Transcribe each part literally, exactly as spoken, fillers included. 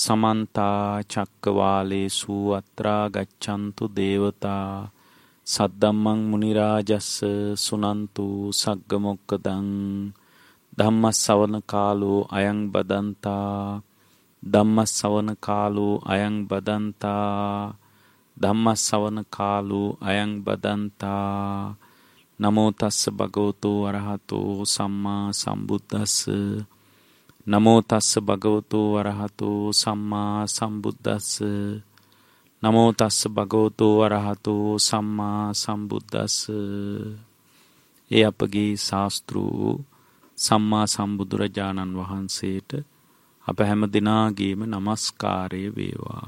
समन्ता चक्कवालेषु अत्रा गच्छन्तु देवता सद्धम्मं मुनिराजस्स सुनन्तु सग्गमोक्खदं धम्मස්සවන කාලෝ අයං බදන්තා ධම්මස්සවන කාලෝ අයං බදන්තා ධම්මස්සවන කාලෝ අයං බදන්තා නමෝ තස්ස භගවතු අරහතෝ සම්මා සම්බුද්දස්ස නමෝ තස්ස භගවතු අරහතෝ සම්මා සම්බුද්දස්ස නමෝ තස්ස භගවතු අරහතෝ සම්මා සම්බුද්දස්ස. ඒ අපගේ ශාස්ත්‍රූ සම්මා සම්බුදුරජාණන් වහන්සේට අප හැම දිනාගේම নমස්කාරය වේවා.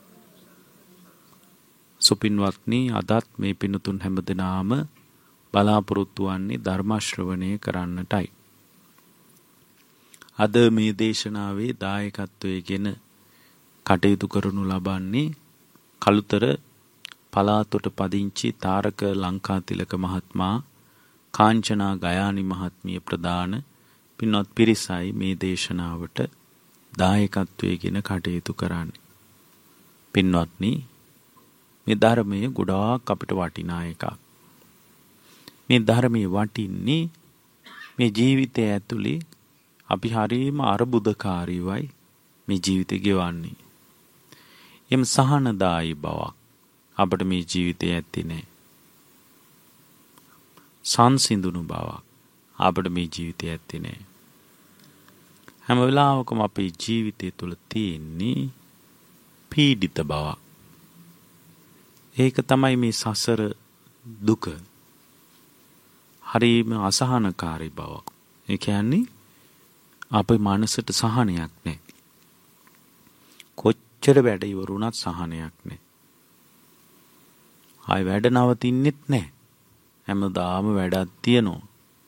සුපින්වත්නි, අදත් මේ පින්තුන් හැම දිනාම බලාපොරොත්තු වන්නේ ධර්ම ශ්‍රවණය කරන්නටයි. අද මේ දේශනාවේ දායකත්වයෙන් කටයුතු කරනු ලබන්නේ කළුතර පලාතොට පදිංචි තාරක ලංකාතිලක මහත්මයා, කාංචනා ගයානි මහත්මිය ප්‍රදාන පින්වත් පිරිසයි මේ දේශනාවට දායකත්වයෙන් කටයුතු කරන්නේ. පින්වත්නි, මේ ධර්මයේ ගොඩාක් අපිට වටිනා එකක්. මේ ධර්මයේ වටින්නේ මේ ජීවිතය ඇතුලේ අපි හරීම අරුබුදකාරීවයි මේ ජීවිතය ගෙවන්නේ. එම් සහනදායි බවක් අපිට මේ ජීවිතය ඇත්තේ නැහැ. සංසිඳුණු බවක් අපිට මේ ජීවිතය ඇත්තේ නැහැ. හැම වෙලාවකම අපේ ජීවිතය තුළ තියෙන්නේ පීඩිත බවක්. ඒක තමයි මේ සසර දුක. හරිම අසහනකාරී බවක්. ඒ කියන්නේ අපේ මනසට සහනයක් නැහැ. කොච්චර වැඩ ඉවරුණත් සහනයක් නැහැ. ආයි වැඩ නවතින්නෙත් නැහැ. හැමදාම වැඩක් තියෙනවා.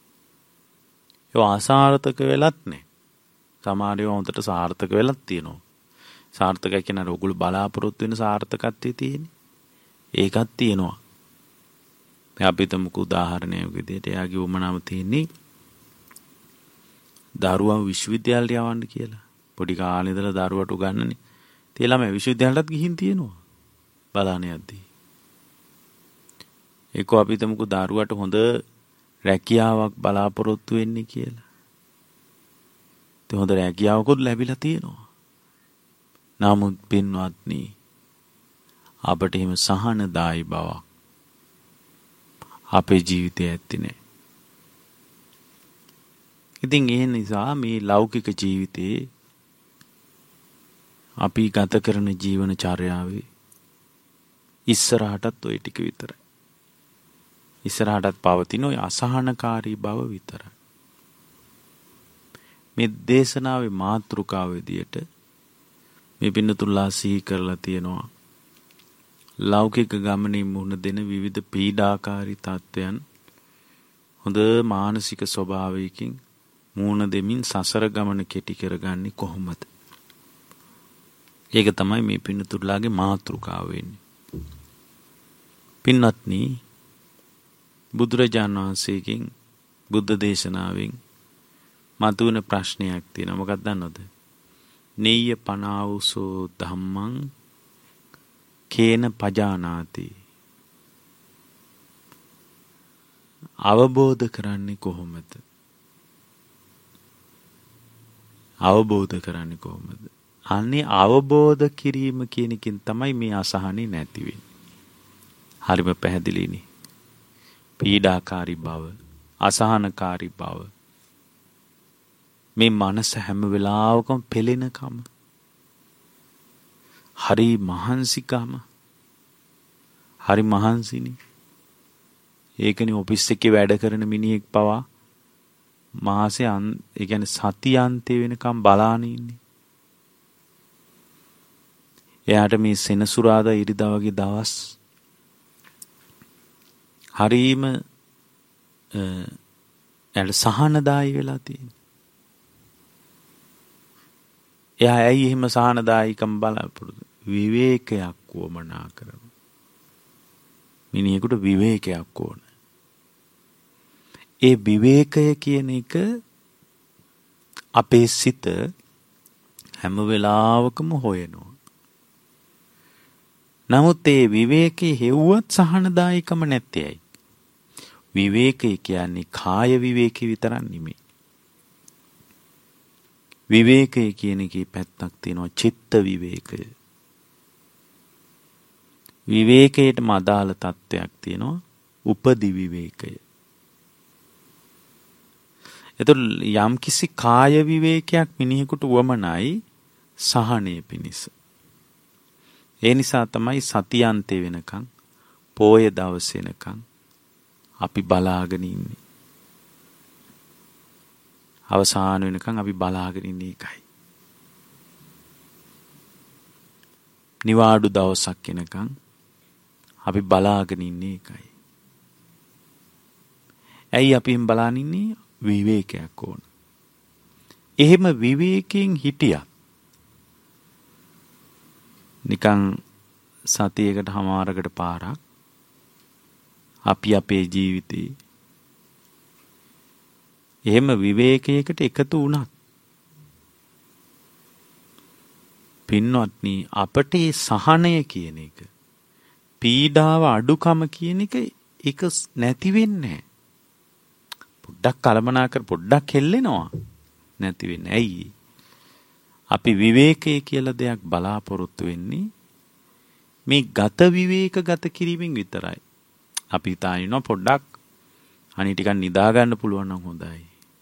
ඒ අසාර්ථක වෙලත් නැහැ. සමහර ඒවා හොඳට සාර්ථක වෙලත් තියෙනවා. සාර්ථකයි කියන අර ඔගොල්ලෝ බලාපොරොත්තු වෙන සාර්ථකත්වයේ තියෙන්නේ. ඒකත් තියෙනවා. දැන් අපි තමක උදාහරණයක් විදිහට එයාගේ උමනාව තියෙන්නේ දරුවා විශ්වවිද්‍යාලයට යවන්න කියලා. පොඩි කාලේ ඉඳලා දරුවට උගන්වන්නේ. ඒ ළමයා විශ්වවිද්‍යාලයටත් ගිහින් තියෙනවා. බලන්න යද්දී. ඒක අපි තමක දරුවට හොඳ රැකියාවක් බලාපොරොත්තු වෙන්නේ කියලා. ඒ හොඳ රැකියාවකුත් ලැබිලා තියෙනවා. නමුත් පින්වත්නි, අපට හිම සහනදායි බවක් අපේ ජීවිතයේ ඇත්තේ නැහැ. ඉතින් ඒ නිසා මේ ලෞකික ජීවිතේ අපි ගත කරන ජීවන චර්යාවේ ඉස්සරහටත් ওই ටික විතරයි. ඉස්සරහටත් පවතින ওই අසහනකාරී බව විතරයි. මේ දේශනාවේ මාතෘකාව විදියට මේ පින්නතුල්ලා සිහි කරලා තියෙනවා ලෞකික ගමනේ මුහුණ දෙන විවිධ පීඩාකාරී තත්ත්වයන් හොඳ මානසික ස්වභාවයකින් මුහුණ දෙමින් සසර ගමන කෙටි කරගන්නේ කොහොමද? ඒක තමයි මේ පින්නතුල්ලාගේ මාතෘකාව වෙන්නේ. පින්වත්නි, බුදුරජාණන් වහන්සේගෙන් බුද්ධ දේශනාවෙන් මතුවෙන ප්‍රශ්නයක් තියෙනවා. මොකක්ද දන්නවද? නෙය්‍ය පනාවුසෝ ධම්මං කේන පජානාති. අවබෝධ කරන්නේ කොහොමද? අවබෝධ කරන්නේ කොහොමද? අනේ අවබෝධ කිරීම කියන එකෙන් තමයි මේ අසහනෙ නැති වෙන්නේ. හරිම පැහැදිලිනේ. පීඩාකාරී බව, අසහනකාරී බව, මේ මනස හැම වෙලාවකම පෙළෙනකම, හරි මහන්සිකම, හරි මහන්සිනි. ඒකනේ ඔෆිස් එකේ වැඩ කරන මිනිහෙක් පවා මාසේ ඒ කියන්නේ සතිය අන්තය වෙනකම් බලාන ඉන්නේ. එයාට මේ සෙනසුරාදා ඉරිදා වගේ දවස් හරීම එයාට සහනදායි වෙලා තියෙනවා. එයා ඇයි එහෙම සහනදායිකම් බලාපොරොත්තු? විවේකයක් වමනා කරනවා. මිනිහෙකුට විවේකයක් ඕන. ඒ විවේකය කියන එක අපේ සිත හැම වෙලාවකම හොයනවා. නමුත් ඒ විවේකයේ හෙව්වත් සහනදායකම නැත්තේයි. විවේකය කියන්නේ කාය විවේකී විතරක් නෙමෙයි. විවේකය කියන එකේ පැත්තක් තියෙනවා චිත්ත විවේකය. විවේකයටම අදාළ තත්වයක් තියෙනවා උපදි විවේකය. එතකොට යම් කිසි කාය විවේකයක් මිනිහෙකුට වමනයි සහනය පිණිස. ඒ නිසා තමයි සතියන්තේ වෙනකන් පෝය දවස් වෙනකන් අපි බලාගෙන ඉන්නේ. අවසාන වෙනකන් අපි බලාගෙන ඉන්නේ ඒකයි. නිවාඩු දවසක් වෙනකන් අපි බලාගෙන ඉන්නේ ඒකයි. ඇයි අපි එහෙම බලාගෙන ඉන්නේ? විවේකයක් ඕන. එහෙම විවේකයෙන් හිටියා. නිකන් සතියකට හමාරකට පාරක් අපි අපේ ජීවිතේ එහෙම විවේකයකට එකතු වුණත් පින්වත්නි අපට ඒ සහනය කියන එක පීඩාව අඩුකම කියන එක ඒක නැති වෙන්නේ නැහැ. පොඩ්ඩක් කලමනා කර පොඩ්ඩක් හෙල්ලෙනවා නැති වෙන්නේ. ඇයි? අපි විවේකයේ කියලා දෙයක් බලාපොරොත්තු වෙන්නේ මේ ගත විවේක ගත කිරීමෙන් විතරයි. අපි හිතානිනවා පොඩ්ඩක් අනිත් ටිකක් නිදා ගන්න පුළුවන් නම් හොඳයි.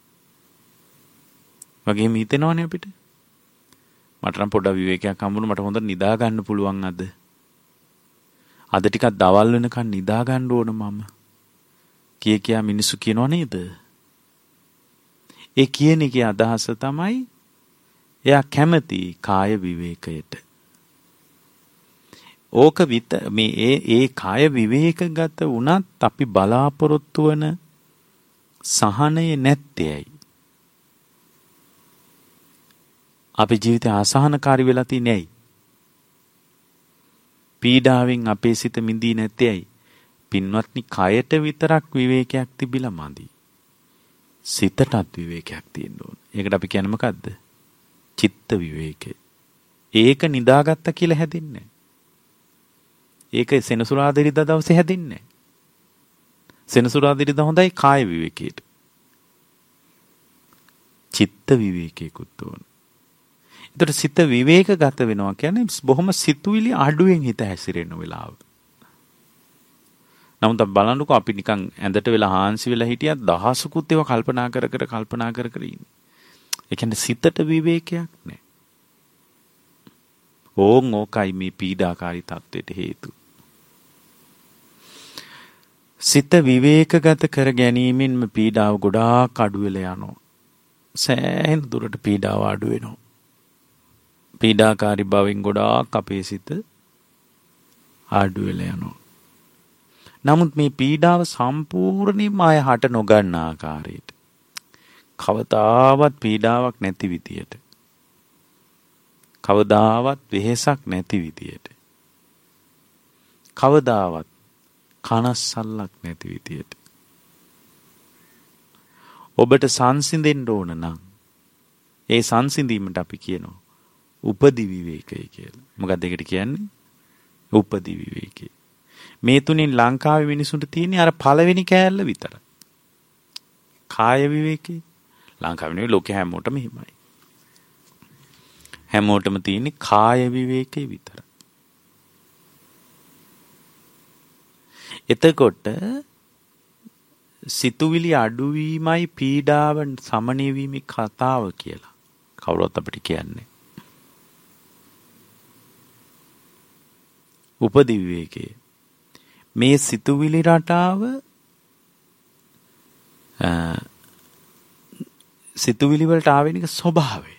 වගේම හිතෙනවනේ අපිට. මට නම් පොඩ්ඩක් විවේකයක් හම්බුණා මට හොඳට නිදා ගන්න පුළුවන් අද. අද ටිකක් දවල් වෙනකන් නිදා ගන්න ඕන මම. කිය කියා මිනිස්සු කියනව නේද? ඒ කියන එකේ අදහස තමයි එයා කැමති කාය විවේකයට. ඕක විත මේ ඒ ඒ කාය විවේකගත වුණත් අපි බලාපොරොත්තු වන සහනය නැත්තේයි. අපේ ජීවිතය අසහනකාරී වෙලා තියෙන්නේ ඇයි? පීඩාවෙන් අපේ සිත මිදී නැත්තේ ඇයි? පින්වත්නි කයට විතරක් විවේකයක් තිබිලා මදි. සිතටත් විවේකයක් තියෙන්න ඕන. ඒකට අපි කියන්නේ මොකද්ද? චිත්ත විවේකය. ඒක නිදාගත්ත කියලා හැදෙන්නේ නැහැ. ඒක සෙනසුරාදිරිදා දවසේ හැදෙන්නේ නැහැ. සෙනසුරාදිරිදා හොඳයි කාය විවේකයට. චිත්ත විවේකයකුත් ඕන. ඒතර සිත විවේකගත වෙනවා කියන්නේ බොහොම සිතුවිලි අඩුවෙන් හිත හැසිරෙන වෙලාව. නමුත් අපි බලන්නකෝ අපි නිකන් ඇඳට වෙලා හාන්සි වෙලා හිටියත් දහසකුත් ඒවා කල්පනා කර කර කල්පනා කර කර ඉන්නේ. ඒ කියන්නේ සිතට විවේකයක් නැහැ. ඕන් ඕකයි මේ පීඩාකාරී තත්ත්වයට හේතු. සිත විවේකගත කර ගැනීමෙන්ම පීඩාව ගොඩාක් අඩු වෙලා යනවා. සෑහෙන දුරට පීඩාව අඩු වෙනවා. පීඩාකාරී බවෙන් ගොඩාක් අපේ සිත අඩු වෙලා යනවා. නමුත් මේ පීඩාව සම්පූර්ණයෙන්ම ආය හට නොගන්න ආකාරයට කවදාවත් පීඩාවක් නැති විදියට කවදාවත් වෙහෙසක් නැති විදියට කවදාවත් කනස්සල්ලක් නැති විදියට ඔබට සංසිඳෙන්න ඕන නම් ඒ සංසිඳීමට අපි කියනවා උපදි විවේකය කියලා. මොකක්ද ඒකට කියන්නේ? උපදි විවේකය. මේ තුنين ලංකාවේ මිනිසුන්ට තියෙන්නේ අර පළවෙනි කෑල්ල විතරයි. කාය විවේකේ ලංකාවේ නෙවෙයි ලෝකේ හැමෝටම එහෙමයි. හැමෝටම තියෙන්නේ කාය විවේකේ විතරයි. එතකොට සිතුවිලි අඩුවීමයි පීඩාව සමනය වීමේ කතාව කියලා කවුරුත් අපිට කියන්නේ. උපදි විවේකේ මේ සිතුවිලි රටාව සිතුවිලි වලට ආවේනික ස්වභාවය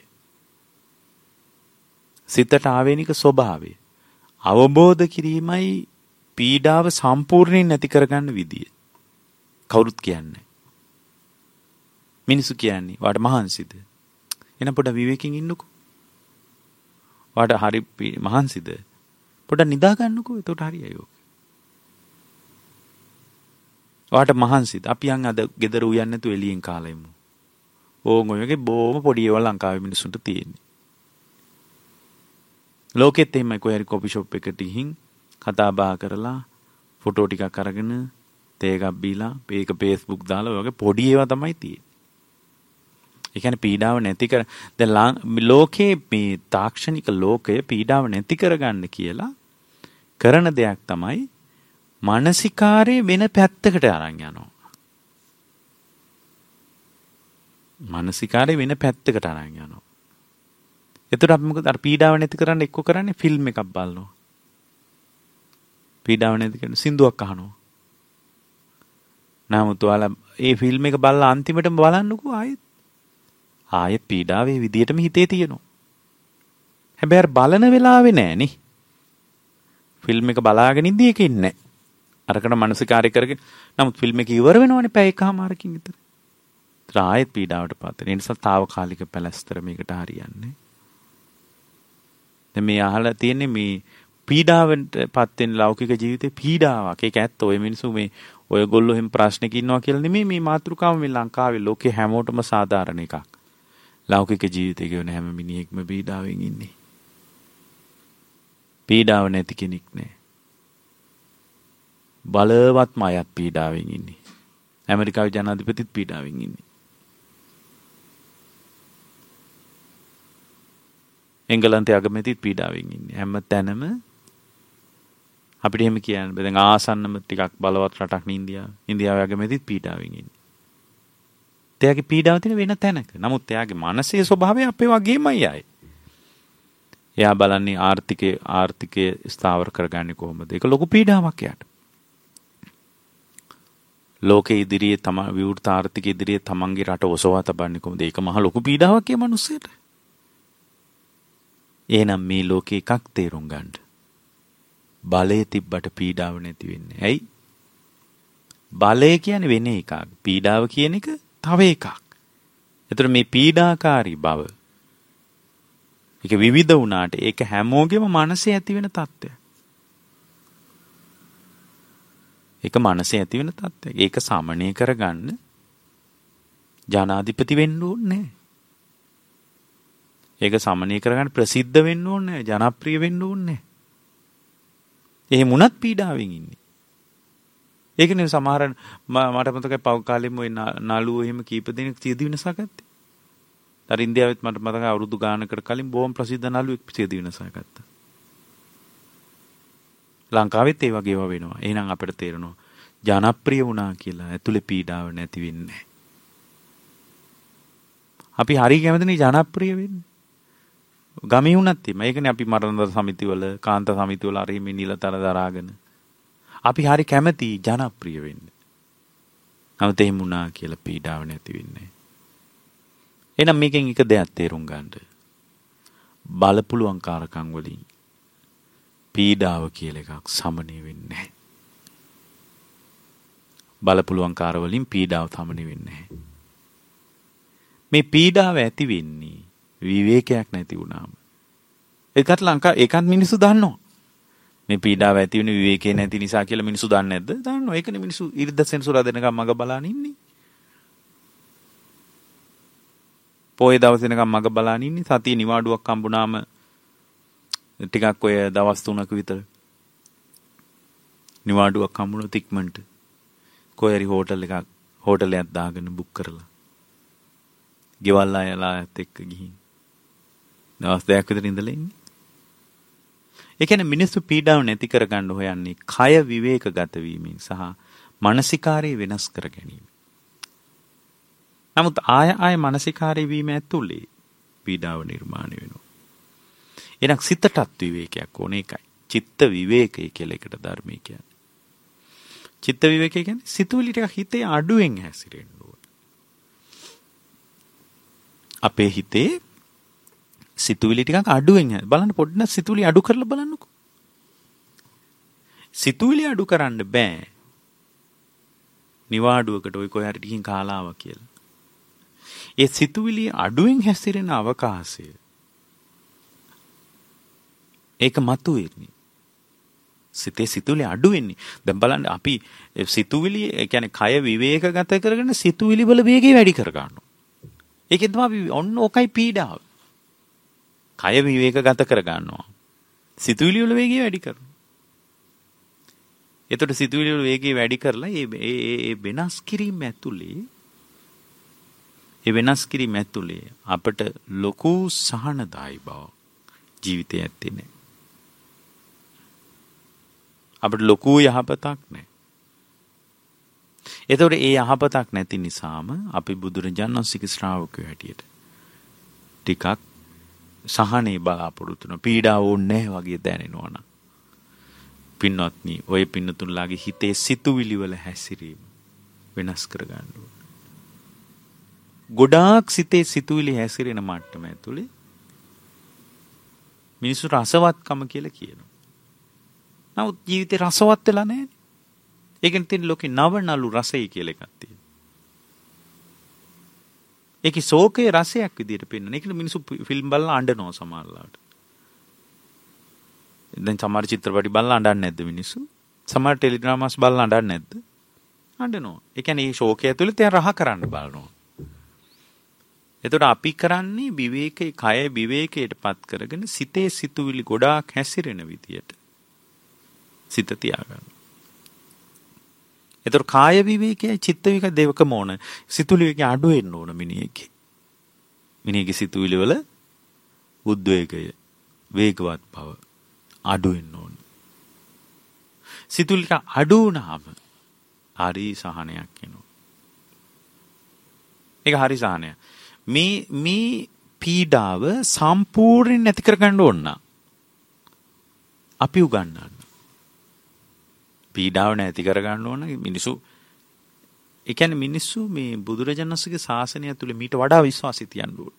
සිතට ආවේනික ස්වභාවය අවබෝධ කිරීමයි පීඩාව සම්පූර්ණයෙන් නැති කරගන්න විදිය. කවුරුත් කියන්නේ. මිනිසු කියන්නේ වාට මහන්සිද? එන පොඩ විවේකයෙන් ඉන්නකෝ. වාට හරි මහන්සිද? පොඩ නිදා ගන්නකෝ. එතකොට හරියයි ඔක. වාට මහන්සිද? අපි යන් අද ගෙදර උයන්නේ නැතුව එළියෙන් කාලා ඉමු. ඕන් ඔයගේ බොහොම පොඩි ඒවා ලංකාවේ මිනිස්සුන්ට තියෙන්නේ. ලෝකෙත් එහෙමයි කොහේ හරි කොපි ෂොප් එකට ගිහින් කතා බහ කරලා ෆොටෝ ටිකක් අරගෙන තේ එකක් බීලා ඒක Facebook දාලා ඔය වගේ පොඩි ඒවා තමයි තියෙන්නේ. ඒ කියන්නේ පීඩාව නැති කර දැන් ලෝකේ මේ තාක්ෂණික ලෝකය පීඩාව නැති කරගන්න කියලා කරන දෙයක් තමයි මානසිකාරයේ වෙන පැත්තකට අරන් යනවා. මානසිකාරයේ වෙන පැත්තකට අරන් යනවා. එතකොට අපි මොකද අර පීඩාව නැති කරන්න එක්ක කරන්නේ ෆිල්ම් එකක් බලනවා. පීඩාව නැති කරන සින්දුවක් අහනවා. නමුත් ඔයාලා ඒ ෆිල්ම් එක බලලා අන්තිමටම බලන්නකෝ ආයෙත් ආයෙත් පීඩාවේ විදියටම හිතේ තියෙනවා. හැබැයි බලන වෙලාවේ නෑනේ. ෆිල්ම් එක බලාගෙන ඉඳී එක ඉන්නේ. අරකට මානසිකාරය කරගෙන නමුත් ෆිල්ම් එක ඉවර වෙනවනේ පැය එකමාරකින් විතර. ඒත් ආයෙත් පීඩාවට පත් වෙන. ඒ නිසා తాවකාලික පැලැස්තර මේකට හරියන්නේ. දැන් මේ අහලා තියෙන්නේ මේ පීඩාවට පත් වෙන ලෞකික ජීවිතේ පීඩාවක්. ඒක ඇත්ත. ඔය මිනිස්සු මේ ඔයගොල්ලෝ එහෙම ප්‍රශ්නක ඉන්නවා කියලා නෙමෙයි මේ මාතෘකාව මේ ලංකාවේ ලෝකේ හැමෝටම සාධාරණ එකක්. ලෞකික ජීවිතේ ගෙවන හැම මිනිහෙක්ම පීඩාවෙන් ඉන්නේ. පීඩාව නැති කෙනෙක් නෑ. බලවත්ම අයත් පීඩාවෙන් ඉන්නේ. ඇමරිකාවේ ජනාධිපතිත් පීඩාවෙන් ඉන්නේ. එංගලන්තයේ අගමැතිත් පීඩාවෙන් ඉන්නේ. හැම තැනම අපිට එහෙම කියන්න බෑ. දැන් ආසන්නම ටිකක් බලවත් රටක් නේ ඉන්දියාව. ඉන්දියාවේ අගමැතිත් පීඩාවෙන් ඉන්නේ. එයාගේ පීඩාව තියෙන වෙන තැනක. නමුත් එයාගේ මානසික ස්වභාවය අපේ වගේමයි ආයේ. එයා බලන්නේ ආර්ථිකයේ ආර්ථිකයේ ස්ථාවර කරගන්නේ කොහොමද? ඒක ලොකු පීඩාවක් එයාට. ලෝකයේ ඉදිරියේ තම විවෘත ආර්ථික ඉදිරියේ තමන්ගේ රට ඔසවා තබන්නේ කොහොමද? ඒක මහ ලොකු පීඩාවක් ඒ මිනිස්සෙට. එහෙනම් මේ ලෝකේ එකක් තේරුම් ගන්න. බලය තිබ්බට පීඩාව නැති වෙන්නේ. ඇයි? බලය කියන්නේ වෙන එකක්. පීඩාව කියන එක තව එකක්. ඒතර මේ පීඩාකාරී බව ඒක විවිධ වුණාට ඒක හැමෝගෙම මනසේ ඇති වෙන තත්ත්වයක්. ඒක මනසේ ඇති වෙන තත්ත්වයක්. ඒක සමනය කරගන්න ජනාධිපති වෙන්න ඕනේ. ඒක සමනය කරගන්න ප්‍රසිද්ධ වෙන්න ඕනේ. ජනප්‍රිය වෙන්න ඕනේ. එහෙම වුණත් පීඩාවෙන් ඉන්නේ. ඒකනේ සමහර මට මතකයි පව් කාලෙම ওই නළුවෝ එහෙම කීප දෙනෙක් සියදි විනාශ ගත්තා. අර ඉන්දියාවෙත් මට මතකයි අවුරුදු ගානකට කලින් බොහොම ප්‍රසිද්ධ නළුවෙක් සියදි විනාශ ගත්තා. ලංකාවෙත් ඒ වගේ ඒවා වෙනවා. එහෙනම් අපිට තේරෙනවා ජනප්‍රිය වුණා කියලා ඇතුලේ පීඩාව නැති වෙන්නේ. අපි හරි කැමතිනේ ජනප්‍රිය වෙන්න. ගමේ වුණත් එimhe. ඒකනේ අපි මරණ සමිතිවල, කාන්ත සමිතිවල හරි මේ නිලතර දරාගෙන අපි හරි කැමති ජනප්‍රිය වෙන්න. නමුත් එහෙම වුණා කියලා පීඩාව නැති වෙන්නේ. එහෙනම් මේකෙන් එක දෙයක් තේරුම් ගන්න. බලපුලුවන්කාරකම් වලින් පීඩාව කියලා එකක් සමනය වෙන්නේ නැහැ. බලපුලුවන්කාර වලින් පීඩාව සමනය වෙන්නේ නැහැ. මේ පීඩාව ඇති වෙන්නේ විවේකයක් නැති වුණාම. ඒකට ලංකා ඒකත් මිනිස්සු දන්නවා. මේ පීඩාව ඇති වෙන විවේකේ නැති නිසා කියලා මිනිස්සු දන්නේ නැද්ද? දන්නවා. ඒකනේ මිනිස්සු ඉරිද්ද සෙන්සුරා දෙනකම් මග බලන් ඉන්නේ. පොයේ දවස් වෙනකම් මග බලන් ඉන්නේ. සතිය නිවාඩුවක් හම්බුනාම ටිකක් ඔය දවස් තුනක විතර නිවාඩුවක් හම්බුනොත් ඉක්මනට කොහේ හරි හෝටල් එකක් හෝටලයක් දාගෙන බුක් කරලා ගෙවල් අයලාත් එක්ක ගිහින් දවස් දෙකක් විතර ඉඳලා ඉන්නේ. ඒ කියන්නේ මිනිස්සු පීඩාව නැති කරගන්න හොයන්නේ කය විවේකගත වීමෙන් සහ මානසිකාරය වෙනස් කර ගැනීම. නමුත් ආය ආය මානසිකාරය වීම ඇතුලේ පීඩාව නිර්මාණය වෙනවා. එහෙනම් සිතටත් විවේකයක් ඕනේ ඒකයි. චිත්ත විවේකය කියලා එකට ධර්මයේ කියන්නේ. චිත්ත විවේකය කියන්නේ සිතුවිලි ටිකක් හිතේ අඩුවෙන් හැසිරෙන්න ඕන. අපේ හිතේ සිතුවිලි ටිකක් අඩුවෙන් බලන්න පොඩ්ඩක් සිතුවිලි අඩු කරලා බලන්නකෝ. සිතුවිලි අඩු කරන්න බෑ. නිවාඩුවකට ඔය කොහේ හරි ටිකින් කාලා ආවා කියලා. ඒ සිතුවිලි අඩුවෙන් හැසිරෙන අවකාශය ඒක මතුවෙන්නේ. සිතේ සිතුවිලි අඩු වෙන්නේ. දැන් බලන්න අපි සිතුවිලි ඒ කියන්නේ කය විවේකගත කරගෙන සිතුවිලි වල වේගය වැඩි කර ගන්නවා. ඒකෙන් තමයි අපි ඔන්න ඔකයි පීඩාව. කය විවේකගත කර ගන්නවා. සිතුවිලි වල වේගය වැඩි කරනවා. එතකොට සිතුවිලි වල වේගය වැඩි කරලා ඒ ඒ වෙනස් කිරීම ඇතුලේ ඒ වෙනස් කිරීම ඇතුලේ අපට ලොකු සහනදායි බව ජීවිතය ඇත්තේ නැහැ. අපට ලොකු යහපතක් නැහැ. එතකොට ඒ යහපතක් නැති නිසාම අපි බුදුරජාණන් වහන්සේගේ ශ්‍රාවකයෝ හැටියට ටිකක් සහනේ බලාපොරොත්තු වෙන පීඩාව ඕනේ වගේ දැනෙනවා නම් පින්වත්නි ඔය පින්නතුන්ලාගේ හිතේ සිතුවිලි වල හැසිරීම වෙනස් කර ගන්න ඕනේ. ගොඩාක් සිතේ සිතුවිලි හැසිරෙන මට්ටම ඇතුලේ මිනිස්සු රසවත්කම කියලා කියනවා. නමුත් ජීවිතේ රසවත් වෙලා නැහැ. ඒකෙන් තියෙන ලෝකේ නවනලු රසයි කියලා එකක් තියෙනවා. ඒකේ ශෝකයේ රසයක් විදියට පෙන්වන. ඒකල මිනිස්සු ෆිල්ම් බලලා අඬනවා සමහරවිට. දැන් සමහර චිත්‍රපටි බලලා අඬන්නේ නැද්ද මිනිස්සු? සමහර ටෙලිඩ්‍රාමාස් බලලා අඬන්නේ නැද්ද? අඬනවා. ඒ කියන්නේ මේ ශෝකය ඇතුළේ තියන් රහ කරන්න බලනවා. එතකොට අපි කරන්නේ විවේකයේ කය විවේකයටපත් කරගෙන සිතේ සිතුවිලි ගොඩාක් හැසිරෙන විදියට සිත තියාගන්න. එතකොට කාය විවේකයයි චිත්ත විවේක දෙකම ඕන. සිතුවිලි විවේකේ අඩු වෙන්න ඕන මිනිහෙක්ගේ. මිනිහෙක්ගේ සිතුවිලි වල උද්වේගය, වේගවත් බව අඩු වෙන්න ඕන. සිතුවිලි අඩු වුණාම හරි සහනයක් එනවා. ඒක හරි සහනයක්. මේ මේ පීඩාව සම්පූර්ණයෙන් නැති කරගන්න ඕන නම් අපි උගන්වන්න. පීඩාව නැති කරගන්න ඕන මිනිස්සු. ඒ කියන්නේ මිනිස්සු මේ බුදුරජාණන් වහන්සේගේ ශාසනය තුළ මීට වඩා විශ්වාසය තියන්න ඕන.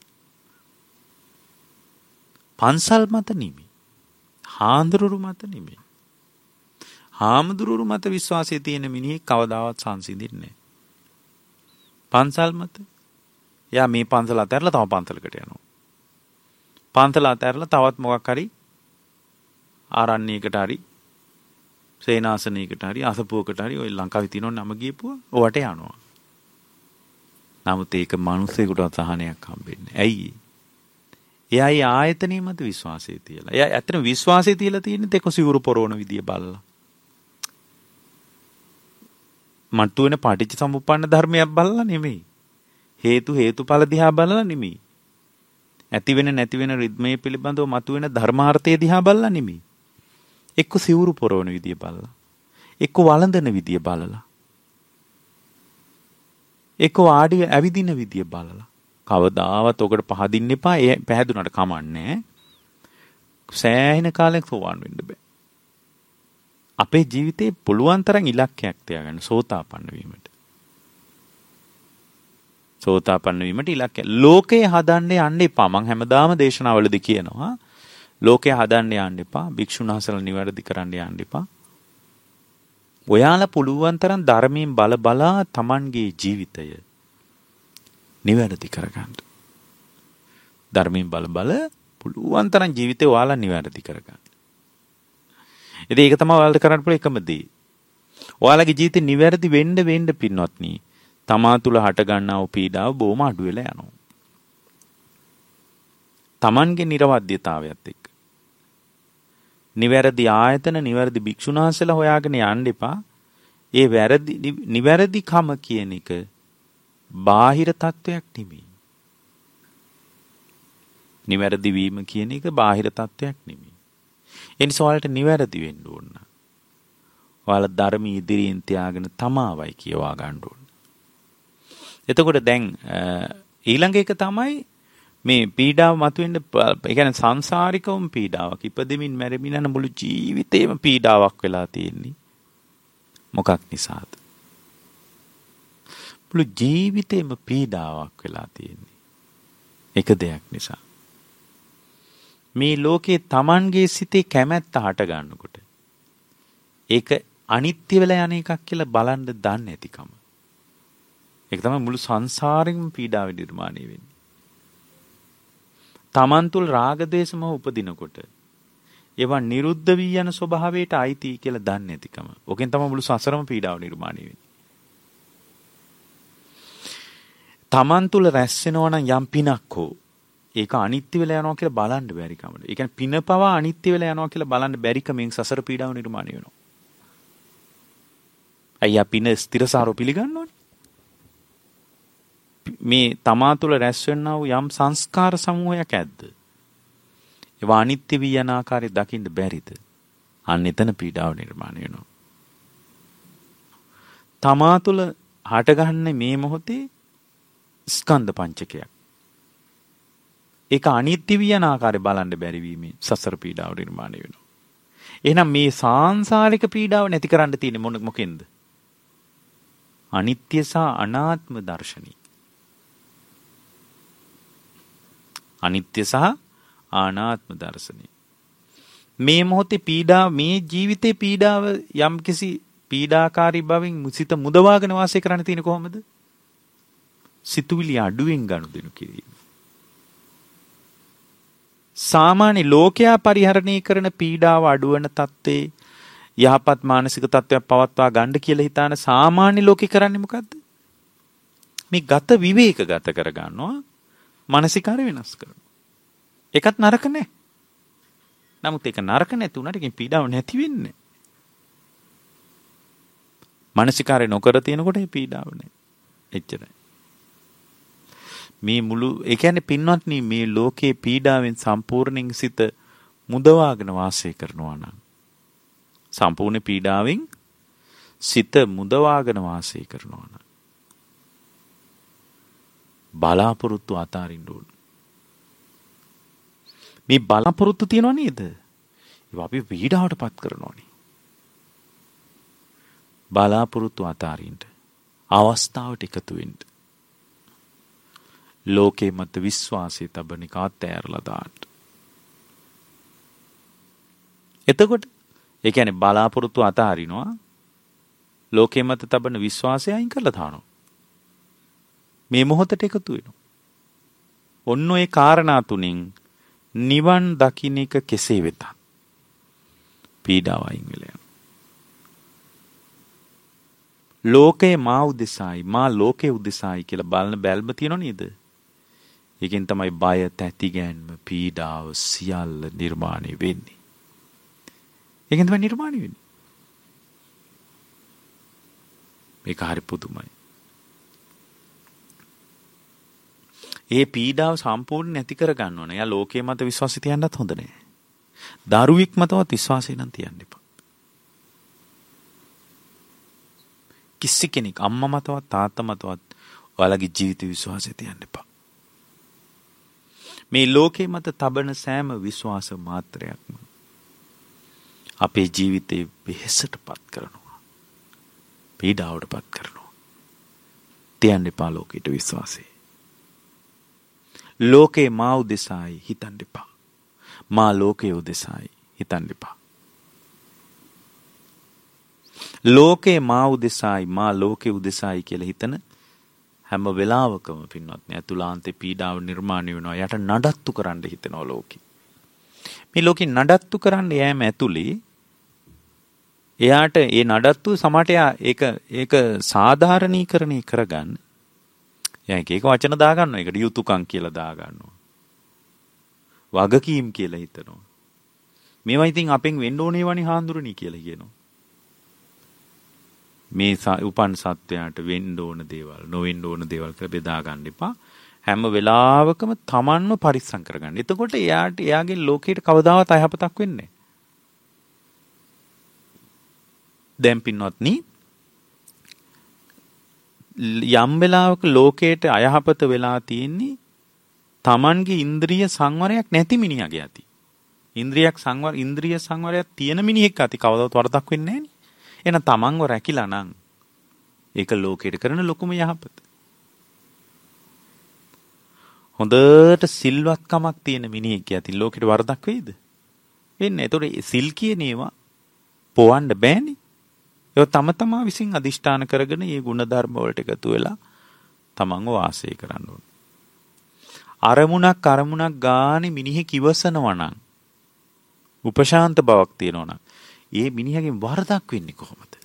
පන්සල් මත නෙමෙයි. හාමුදුරුවෝ මත නෙමෙයි. හාමුදුරුවෝ මත විශ්වාසය තියෙන මිනිහෙක් කවදාවත් සංසිඳින්නේ නැහැ. පන්සල් මත යා මේ පන්සල අතහැරලා තව පන්සලකට යනවා. පන්සල අතහැරලා තවත් මොකක් හරි ආරණ්‍යයකට හරි සේනාසනයකට හරි අසපුවකට හරි ඔය ලංකාවේ තියෙන නම ගියපුවා ඔවට යනවා. නමුත් ඒක මිනිස්සුෙකුට සහනයක් හම්බෙන්නේ. ඇයි? එයායි ආයතනෙ මත විශ්වාසය තියලා. එයා ඇත්තටම විශ්වාසය තියලා තියෙන්නේ ඒක සිවුරු පොරවන විදිය බලලා. මතු වෙන පටිච්ච සමුප්පන්න ධර්මයක් බලලා නෙමෙයි. හේතු හේතුඵල දිහා බලලා නෙමෙයි. ඇති වෙන නැති වෙන රිද්මයේ පිළිබඳව මතුවෙන ධර්මාර්ථය දිහා බලලා නෙමෙයි. එක්ක සිවුරු පොරවන විදිය බලලා. එක්ක වළඳන විදිය බලලා. එක්ක වාඩි ඇවිදින විදිය බලලා. කවදාවත් ඔකට පහදින්න එපා. ඒ පැහැදුනට කමන්නේ. සෑහෙන කාලයක් සෝවාන් වෙන්න බෑ. අපේ ජීවිතේ පුළුවන් තරම් ඉලක්කයක් තියාගන්න සෝතාපන්න වීමට. සෝතාපන්න වීමට ඉලක්කය. ලෝකේ හදන්න යන්න එපා. මම හැමදාම දේශනාවලදී කියනවා. ලෝකේ හදන්න යන්න එපා. භික්ෂුන් වහන්සේලා නිවැරදි කරන්න යන්න එපා. ඔයාලා පුළුවන් තරම් ධර්මයෙන් බල බලා Tamanගේ ජීවිතය නිවැරදි කරගන්න. ධර්මයෙන් බල බල පුළුවන් තරම් ජීවිතේ ඔයාලා නිවැරදි කරගන්න. ඉතින් ඒක තමයි ඔයාලට කරන්න පුළුවන් එකම දේ. ඔයාලගේ ජීවිතේ නිවැරදි වෙන්න වෙන්න පින්වත්නි තමා තුළ හට ගන්නා වූ පීඩාව බොහොම අඩු වෙලා යනවා. Tamanගේ නිර්වද්‍යතාවයත් එක්ක. නිවැරදි ආයතන නිවැරදි භික්ෂුන් වහන්සේලා හොයාගෙන යන්න එපා. ඒ වැරදි නිවැරදිකම කියන එක බාහිර තත්වයක් නෙමෙයි. නිවැරදි වීම කියන එක බාහිර තත්වයක් නෙමෙයි. ඒ නිසා ඔයාලට නිවැරදි වෙන්න ඕන. ඔයාලා ධර්ම ඉදිරියෙන් තියාගෙන තමාවයි කියවා ගන්න ඕන. එතකොට දැන් ඊළඟ එක තමයි මේ පීඩාව මතුවෙන්න ඒ කියන්නේ සංසාරිකවම පීඩාවක්. ඉපදෙමින් මැරෙමින් යන මුළු ජීවිතේම පීඩාවක් වෙලා තියෙන්නේ. මොකක් නිසාද? මුළු ජීවිතේම පීඩාවක් වෙලා තියෙන්නේ. එක දෙයක් නිසා. මේ ලෝකේ Tamanගේ සිතේ කැමැත්ත හට ගන්නකොට ඒක අනිත්‍ය වෙලා යන එකක් කියලා බලන්න දන්නේ නැතිකම. ඒක තමයි මුළු සංසාරෙම පීඩාවේ නිර්මාණය වෙන්නේ. Taman තුල රාග දේශම උපදිනකොට ඒවා නිරුද්ධ වී යන ස්වභාවයට අයිති කියලා දන්නේ නැතිකම. ඕකෙන් තමයි මුළු සසරම පීඩාව නිර්මාණය වෙන්නේ. Taman තුල රැස් වෙනවා නම් යම් පිනක් හෝ ඒක අනිත්‍ය වෙලා යනවා කියලා බලන්න බැරි කමද. ඒ කියන්නේ පින පවා අනිත්‍ය වෙලා යනවා කියලා බලන්න බැරි කමෙන් සසර පීඩාව නිර්මාණය වෙනවා. අයියා පින ස්ථිරසාරව පිළිගන්නවනේ. මේ තමා තුළ රැස් වෙනා වූ යම් සංස්කාර සමූහයක් ඇද්ද? ඒවා අනිත්‍ය වී යන ආකාරය දකින්න බැරිද? අන්න එතන පීඩාව නිර්මාණය වෙනවා. තමා තුළ හටගන්නේ මේ මොහොතේ ස්කන්ධ පංචකයක්. ඒක අනිත්‍ය වී යන ආකාරය බලන්න බැරි වීමෙන් සසර පීඩාව නිර්මාණය වෙනවා. එහෙනම් මේ සාංශාරික පීඩාව නැති කරන්න තියෙන්නේ මොන මොකෙන්ද? අනිත්‍ය සහ අනාත්ම දර්ශනී. අනිත්‍ය සහ අනාත්ම දර්ශනී. මේ මොහොතේ පීඩාව, මේ ජීවිතේ පීඩාව යම්කිසි පීඩාකාරී බවින් සිත මුදවාගෙන වාසය කරන්න තියෙන්නේ කොහොමද? සිතුවිලි අඩුවෙන් ගනුදෙනු කිරීම. සාමාන්‍ය ලෝකයා පරිහරණය කරන පීඩාව අඩුවන තත්ත්වේ යහපත් මානසික තත්ත්වයක් පවත්වා ගන්න කියලා හිතාන සාමාන්‍ය ලෝකේ කරන්නේ මොකද්ද? මේ ගත විවේක ගත කර ගන්නවා, මානසිකාර වෙනස් කරනවා. ඒකත් නරක නෑ. නමුත් ඒක නරක නැති උනාට ඒකෙන් පීඩාව නැති වෙන්නේ. මානසිකාරය නොකර තියෙනකොට මේ පීඩාව නෑ. එච්චරයි. මේ මුළු ඒ කියන්නේ පින්වත්නි මේ ලෝකේ පීඩාවෙන් සම්පූර්ණයෙන් සිත මුදවාගෙන වාසය කරනවා නම් සම්පූර්ණ පීඩාවෙන් සිත මුදවාගෙන වාසය කරනවා නම් බලාපොරොත්තු අතාරින්න ඕන. මේ බලාපොරොත්තු තියනව නේද? ඒවා අපි පීඩාවටපත් කරනෝනේ. බලාපොරොත්තු අතාරින්න අවස්ථාවට එකතු වෙන්න. ලෝකේ මත විශ්වාසය තබන එක අතෑරලා දාන්න. එතකොට ඒ කියන්නේ බලාපොරොත්තු අතහරිනවා, ලෝකේ මත තබන විශ්වාසය අයින් කරලා දානවා. මේ මොහොතට එකතු වෙනවා. ඔන්න ඔය කාරණා තුنين නිවන් දකින්න එක කෙසේ වෙතත් පීඩාව අයින් වෙලා යනවා. ලෝකේ මා උදෙසායි, මා ලෝකේ උදෙසායි කියලා බලන බැල්ම තියෙනව නේද? ඒකෙන් තමයි බය, තැතිගැන්ම, පීඩාව සියල්ල නිර්මාණය වෙන්නේ. ඒකෙන් තමයි නිර්මාණය වෙන්නේ. මේක හරි පුදුමයි. ඒ පීඩාව සම්පූර්ණ නැති කර ගන්න ඕනේ. යා ලෝකයේ මත විශ්වාසය තියන්නත් හොඳ නෑ. දරුවෙක් මතවත් විශ්වාසය නම් තියන්න එපා. කිසි කෙනෙක් අම්මා මතවත් තාත්තා මතවත් ඔයාලගේ ජීවිත විශ්වාසය තියන්න එපා. මේ ලෝකේ මත තබන සෑම විශ්වාස මාත්‍රයක්ම අපේ ජීවිතේ වෙහෙසටපත් කරනවා. පීඩාවටපත් කරනවා. තියන්න එපා ලෝකයට විශ්වාසය. ලෝකේ මා උදෙසායි හිතන්න එපා. මා ලෝකයේ උදෙසායි හිතන්න එපා. ලෝකේ මා උදෙසායි, මා ලෝකයේ උදෙසායි කියලා හිතන හැම වෙලාවකම පින්වත්නි අතුලාන්තේ පීඩාව නිර්මාණය වෙනවා. යට නඩත්තු කරන්න හිතනවා ලෝකෙ. මේ ලෝකෙ නඩත්තු කරන්න යෑම ඇතුලේ එයාට ඒ නඩත්තු සමහරට එයා ඒක ඒක සාධාරණීකරණය කරගන්න. එයා එක එක වචන දා ගන්නවා. ඒකට යුතුයකම් කියලා දා ගන්නවා. වගකීම් කියලා හිතනවා. මේවා ඉතින් අපෙන් වෙන්න ඕනේ වනි හාඳුරණී කියලා කියනවා. මේ උපන් සත්වයාට වෙන්න ඕන දේවල්, නොවෙන්න ඕන දේවල් කියලා බෙදා ගන්න එපා. හැම වෙලාවකම තමන්ව පරිස්සම් කරගන්න. එතකොට එයාට එයාගේ ලෝකයට කවදාවත් අයහපතක් වෙන්නේ නැහැ. දැන් පින්වත්නි යම් වෙලාවක ලෝකයට අයහපත වෙලා තියෙන්නේ තමන්ගේ ඉන්ද්‍රිය සංවරයක් නැති මිනිහගේ ඇති. ඉන්ද්‍රියක් සංවර ඉන්ද්‍රිය සංවරයක් තියෙන මිනිහෙක් ඇති කවදාවත් වරදක් වෙන්නේ නැහැ නේ. එහෙනම් තමන්ව රැකිලා නම් ඒක ලෝකයට කරන ලොකුම යහපත. හොඳට සිල්වත්කමක් තියෙන මිනිහෙක් ඇති ලෝකෙට වරදක් වෙයිද? වෙන්නේ නැහැ. ඒතකොට සිල් කියන ඒවා පොවන්න බෑනේ. ඒක තම තමා විසින් අදිෂ්ඨාන කරගෙන මේ ගුණධර්ම වලට එකතු වෙලා තමන්ව වාසය කරන්න ඕන. අරමුණක් අරමුණක් ගානේ මිනිහෙක් ඉවසනවා නම් උපශාන්ත බවක් තියෙනවා නම් ඒ මිනිහගෙන් වරදක් වෙන්නේ කොහොමද?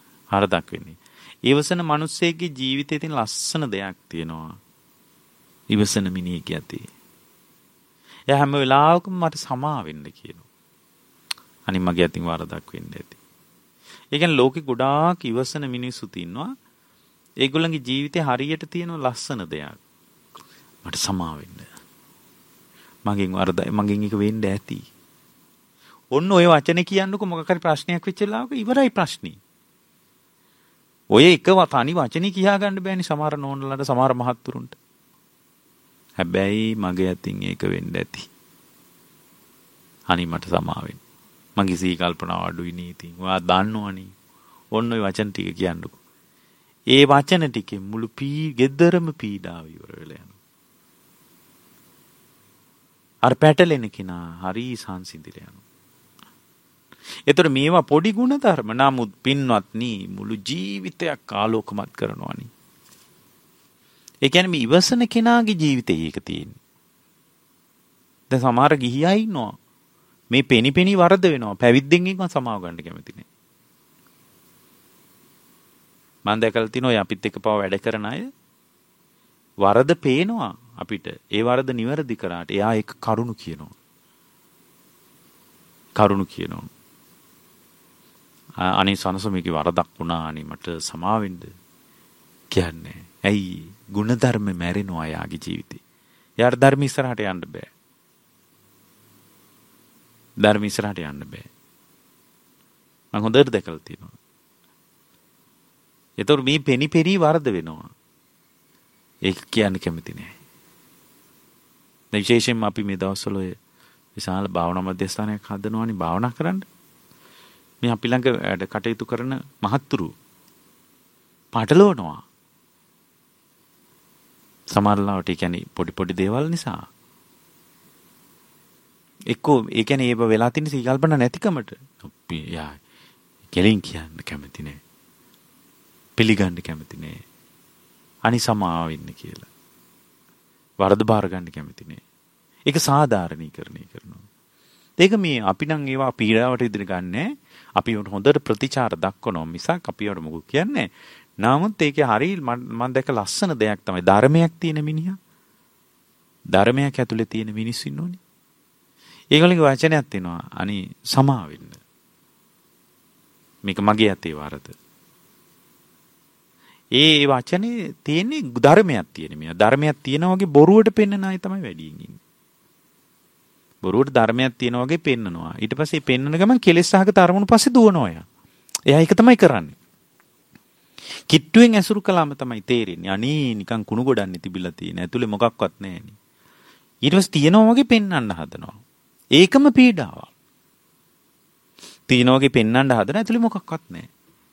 වරදක් වෙන්නේ. ඊවසන මිනිස්සෙගේ ජීවිතයේ තියෙන ලස්සන දෙයක් තියෙනවා. ඉවසන මිනිහෙක් යති. එයා හැම වෙලාවකම මට සමා වෙන්න කියනවා. අනිත් මගේ අතින් වරදක් වෙන්න ඇති. ඒ කියන්නේ ලෝකෙ ගොඩාක් ඉවසන මිනිස්සු ඉන්නවා. ඒගොල්ලන්ගේ ජීවිතේ හරියට තියෙන ලස්සන දෙයක්. මට සමා වෙන්න. මගෙන් වරදයි මගෙන් එක වෙන්න ඇති. ඔන්න ඔය වචනේ කියන්නකො මොකක් හරි ප්‍රශ්නයක් වෙච්ච වෙලාවක ඉවරයි ප්‍රශ්නේ. ඔය එක තනි වචනේ කියා ගන්න බෑනේ සමහර නෝනලට සමහර මහත්තුරුන්ට. හැබැයි මගේ අතින් ඒක වෙන්න ඇති. අනි මට සමා වෙන්න. මගේ සී කල්පනාව අඩුයි නීති. ඔයා දන්නවනේ. ඔන්න ඔය වචන ටික කියන්නකො. ඒ වචන ටිකෙන් මුළු පී ගෙදරම පීඩාව ඉවර වෙලා යනවා. අර පැටලෙන කෙනා හරි සංසිඳිලා යනවා. ඒතර මේවා පොඩි ගුණ ධර්ම නමුත් පින්වත්නි මුළු ජීවිතයක් ආලෝකමත් කරනවානි. ඒ කියන්නේ මේ ඉවසන කෙනාගේ ජීවිතේ ඒක තියෙන්නේ. දැන් සමහර ගිහියා ඉන්නවා. මේ පෙනි පෙනි වරද වෙනවා. පැවිද්දෙන් එක්ක සමාව ගන්න කැමති නෑ. මම දැකලා තිනවා ඔය අපිත් එක්ක පව වැඩ කරන අය වරද පේනවා අපිට. ඒ වරද නිවැරදි කරාට එයා ඒක කරුණු කියනවා. කරුණු කියනවා. අනේ සනසමිකේ වරදක් වුණා අනේ මට සමා වෙන්න කියන්නේ. ඇයි ගුණධර්ම මැරෙනවා යාගේ ජීවිතේ. යාර ධර්ම ඉස්සරහට යන්න බෑ. ධර්ම ඉස්සරහට යන්න බෑ. මම හොඳට දැකලා තියෙනවා. ඒතර මේ පෙනි පෙරි වරද වෙනවා. ඒක කියන්න කැමති නෑ. විශේෂයෙන්ම අපි මේ දවස්වල ඔය විශාල භාවනා මධ්‍යස්ථානයක් හදනවානේ භාවනා කරන්න. මේ අපි ළඟ වැඩ කටයුතු කරන මහත්තුරු පටලවනවා. සමහරවිට ඒ කියන්නේ පොඩි පොඩි දේවල් නිසා. එක්කෝ ඒ කියන්නේ ඒව වෙලා තියෙන සීකල්පන නැතිකමට. අපි යා කෙලින් කියන්න කැමති නෑ. පිළිගන්න කැමති නෑ. අනිසමාව ඉන්න කියලා. වරද බාර ගන්න කැමති නෑ. ඒක සාධාරණීකරණය කරනවා. ඒක මේ අපි නම් ඒවා පීඩාවට ඉදිරි ගන්නෑ. අපි හොඳට ප්‍රතිචාර දක්වනවා මිසක් අපි වල මොකක් කියන්නේ. නමුත් ඒකේ හරිය මම දැක ලස්සන දෙයක් තමයි ධර්මයක් තියෙන මිනිහා. ධර්මයක් ඇතුලේ තියෙන මිනිස්සු ඉන්නෝනේ. ඒගොල්ලන්ගේ වචනයක් තියෙනවා. අනි සමා වෙන්න. මේක මගේ අතේ වරද. ඒ වචනේ තියෙන්නේ ධර්මයක් තියෙන මිනිහා. ධර්මයක් තියෙනා වගේ බොරුවට පෙන්නන අය තමයි වැඩියෙන් ඉන්නේ. බොරුවට ධර්මයක් තියෙනා වගේ පෙන්නනවා. ඊට පස්සේ පෙන්නන ගමන් කෙලෙස් සහගත අරමුණු පස්සේ දුවනවා එයා. එයා ඒක තමයි කරන්නේ. කිට්ටුවෙන් ඇසුරු කළාම තමයි තේරෙන්නේ. අනේ නිකන් කුණු ගොඩන්නේ තිබිලා තියෙන. ඇතුලේ මොකක්වත් නැහෙනේ. ඊට පස්සේ තියනවා වගේ පෙන්වන්න හදනවා. ඒකම පීඩාවක්. තියනවා වගේ පෙන්වන්න හදන ඇතුලේ මොකක්වත් නැහැ.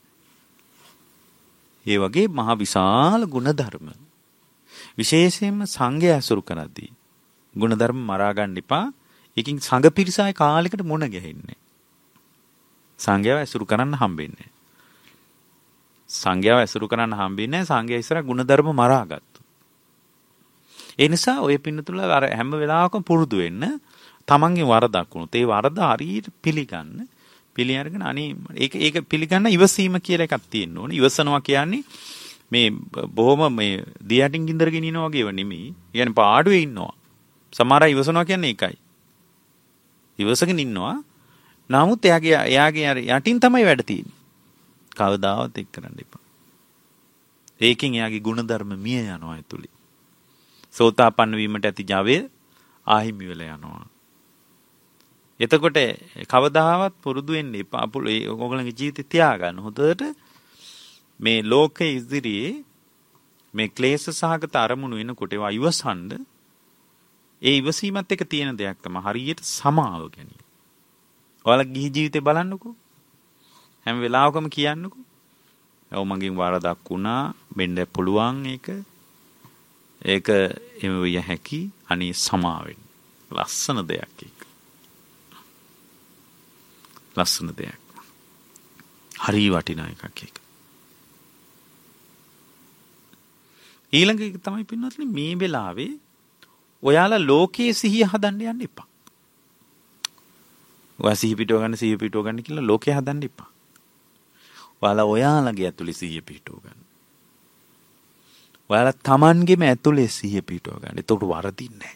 ඒ වගේ මහ විශාල ගුණධර්ම. විශේෂයෙන්ම සංඝය ඇසුරු කරද්දී ගුණධර්ම මරා ගන්න එපා. ඒකින් සංඝ පිරිසයි කාලයකට මුණ ගැහෙන්නේ. සංඝයව ඇසුරු කරන්න හම්බෙන්නේ. සංඝයාව ඇසුරු කරන්න හම්බෙන්නේ සංඝයා ඉස්සර ගුණධර්ම මරාගත්තු. ඒ නිසා ඔය පින්නතුල අර හැම වෙලාවකම පුරුදු වෙන්න තමන්ගේ වරදක් වුණොත් ඒ වරද හරියට පිළිගන්න. පිළි අරගෙන අනේ ඒක ඒක පිළිගන්න ඉවසීම කියලා එකක් තියෙන්න ඕනේ. ඉවසනවා කියන්නේ මේ බොහොම මේ දියටින් ගින්දර ගෙනිනවා වගේව නෙමෙයි. කියන්නේ පාඩුවේ ඉන්නවා. සමහර අය ඉවසනවා කියන්නේ ඒකයි. ඉවසගෙන ඉන්නවා. නමුත් එයාගේ එයාගේ යටින් තමයි වැඩ තියෙන්නේ. කවදාවත් එක් කරන්න එපා. ඒකෙන් එයාගේ ගුණධර්ම මිය යනවා ඇතුළේ. සෝතාපන්න වීමට ඇති ජවය ආහිමි වෙලා යනවා. එතකොට කවදාවත් පුරුදු වෙන්න එපා. ඔයගොල්ලන්ගේ ජීවිතය තියාගන්න. හොඳට මේ ලෝකයේ ඉදිරියේ මේ ක්ලේශ සහගත අරමුණු වෙනකොට ඒවා ඉවසන්න. ඒ ඉවසීමත් එක තියෙන දෙයක් තමයි හරියට සමාව ගැනීම. ඔයාලා ගිහි ජීවිතේ බලන්නකෝ. හැම වෙලාවකම කියන්නකෝ. ඔව් මගෙන් වරදක් වුණා. වෙන්න පුළුවන් ඒක. ඒක එම විය හැකි. අනේ සමාවෙන්න. ලස්සන දෙයක් ඒක. ලස්සන දෙයක්. හරි වටිනා එකක් ඒක. ඊළඟ එක තමයි පින්වත්නි මේ වෙලාවේ ඔයාලා ලෝකයේ සිහිය හදන්න යන්න එපා. ඔයා සිහි පිටව ගන්න සිහි පිටව ගන්න කියලා ලෝකේ හදන්න එපා. ඔයාලා ඔයාලගේ ඇතුලේ සිහිය පිටව ගන්න. ඔයාලා Tamanගෙම ඇතුලේ සිහිය පිටව ගන්න. එතකොට වරදින්නේ නැහැ.